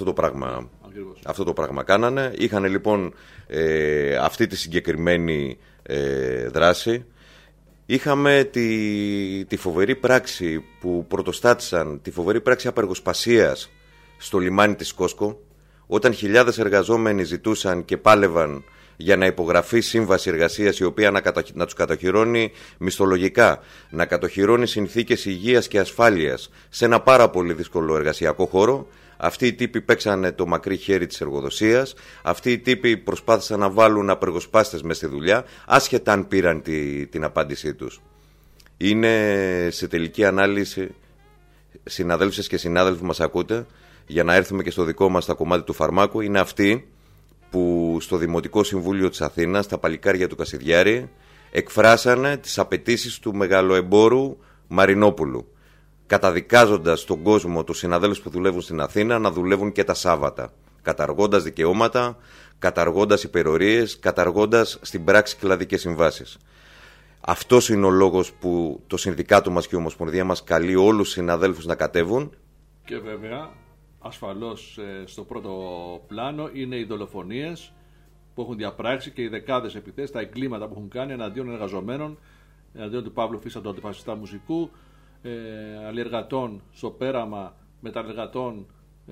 Αυτό το πράγμα κάνανε. Είχαν λοιπόν αυτή τη συγκεκριμένη δράση. Είχαμε τη φοβερή πράξη που πρωτοστάτησαν, τη φοβερή πράξη απεργοσπασίας στο λιμάνι της Κόσκο, όταν χιλιάδες εργαζόμενοι ζητούσαν και πάλευαν για να υπογραφεί σύμβαση εργασίας η οποία να τους κατοχυρώνει μισθολογικά, να κατοχυρώνει συνθήκες υγείας και ασφάλειας σε ένα πάρα πολύ δύσκολο εργασιακό χώρο. Αυτοί οι τύποι παίξανε το μακρύ χέρι της εργοδοσίας, αυτοί οι τύποι προσπάθησαν να βάλουν απεργοσπάστες μες στη δουλειά, άσχετα αν πήραν την απάντησή τους. Είναι σε τελική ανάλυση, συναδέλφες και συνάδελφοι που μας ακούτε, για να έρθουμε και στο δικό μας το κομμάτι του φαρμάκου, είναι αυτοί που στο Δημοτικό Συμβούλιο της Αθήνας, τα παλικάρια του Κασιδιάρη, εκφράσανε τις απαιτήσεις του μεγαλοεμπόρου Μαρινόπουλου, καταδικάζοντας τον κόσμο, τους συναδέλφους που δουλεύουν στην Αθήνα, να δουλεύουν και τα Σάββατα, καταργώντας δικαιώματα, καταργώντας υπερορίες, καταργώντας στην πράξη κλαδικές συμβάσεις. Αυτός είναι ο λόγος που το συνδικάτο μας και η Ομοσπονδία μας καλεί όλους τους συναδέλφους να κατέβουν. Και βέβαια, ασφαλώς στο πρώτο πλάνο είναι οι δολοφονίες που έχουν διαπράξει και οι δεκάδες επιθέσεις, τα εγκλήματα που έχουν κάνει εναντίον εργαζομένων, εναντίον του Παύλου Φίσα, του αντιφασιστά μουσικού, αλλιεργατών στο πέραμα, μεταλλεργατών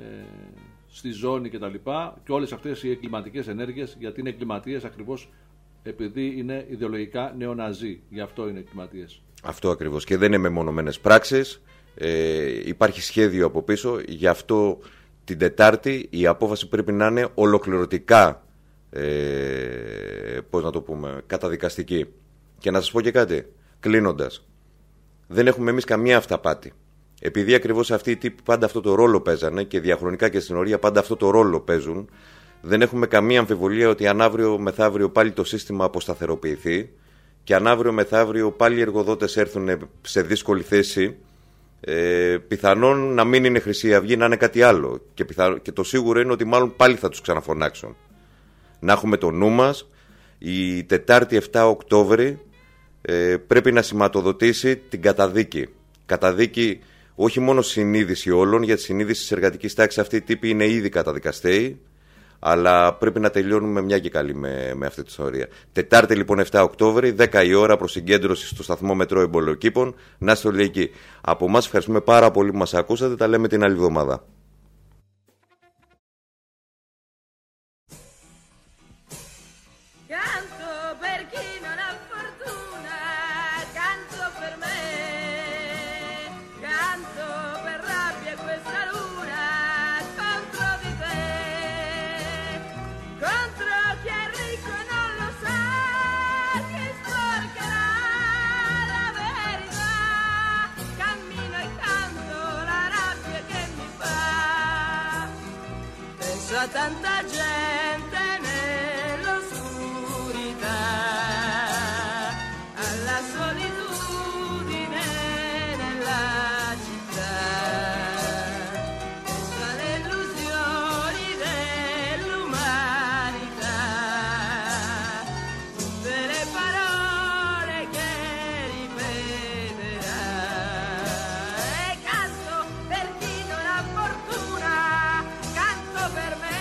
στη ζώνη κτλ. Και όλες αυτές οι εγκληματικές ενέργειες, γιατί είναι εγκληματίες ακριβώς επειδή είναι ιδεολογικά νεοναζί. Γι' αυτό είναι εγκληματίες. Αυτό ακριβώς. Και δεν είναι μεμονωμένες πράξεις. Υπάρχει σχέδιο από πίσω. Γι' αυτό την Τετάρτη η απόφαση πρέπει να είναι ολοκληρωτικά καταδικαστική. Και να σας πω και κάτι, κλείνοντας. Δεν έχουμε εμείς καμία αυταπάτη. Επειδή ακριβώς αυτοί οι τύποι πάντα αυτό το ρόλο παίζανε και διαχρονικά και στην ορία πάντα αυτό το ρόλο παίζουν, δεν έχουμε καμία αμφιβολία ότι αν αύριο μεθαύριο πάλι το σύστημα αποσταθεροποιηθεί και αν αύριο μεθαύριο πάλι οι εργοδότες έρθουν σε δύσκολη θέση, πιθανόν να μην είναι Χρυσή Αυγή, να είναι κάτι άλλο. Και το σίγουρο είναι ότι μάλλον πάλι θα τους ξαναφωνάξουν. Να έχουμε το νου μας, η Τετάρτη 7 Οκτώβρη πρέπει να σηματοδοτήσει την καταδίκη. Καταδίκη όχι μόνο συνείδηση όλων, γιατί συνείδηση της εργατικής τάξης αυτή οι τύποι είναι ήδη καταδικαστέοι, αλλά πρέπει να τελειώνουμε μια και καλή με αυτή τη ιστορία. Τετάρτη λοιπόν 7 Οκτώβρη, 10 η ώρα προσυγκέντρωση στο σταθμό Μετρό Εμπολοκήπων. Να είστε όλοι εκεί. Από εμάς ευχαριστούμε πάρα πολύ που μας ακούσατε. Τα λέμε την άλλη εβδομάδα. Tanta gente nell'oscurità, alla solitudine nella città, alle illusioni dell'umanità, tutte le parole che ripeterà. E canto per chi non ha fortuna, canto per me.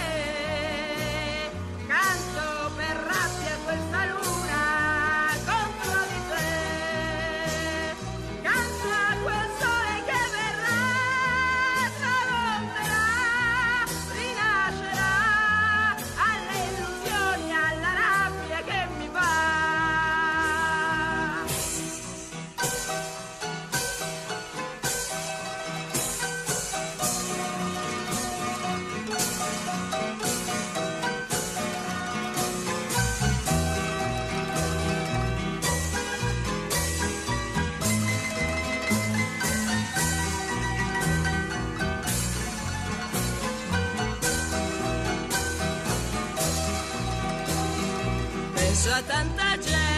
Penso a tanta gente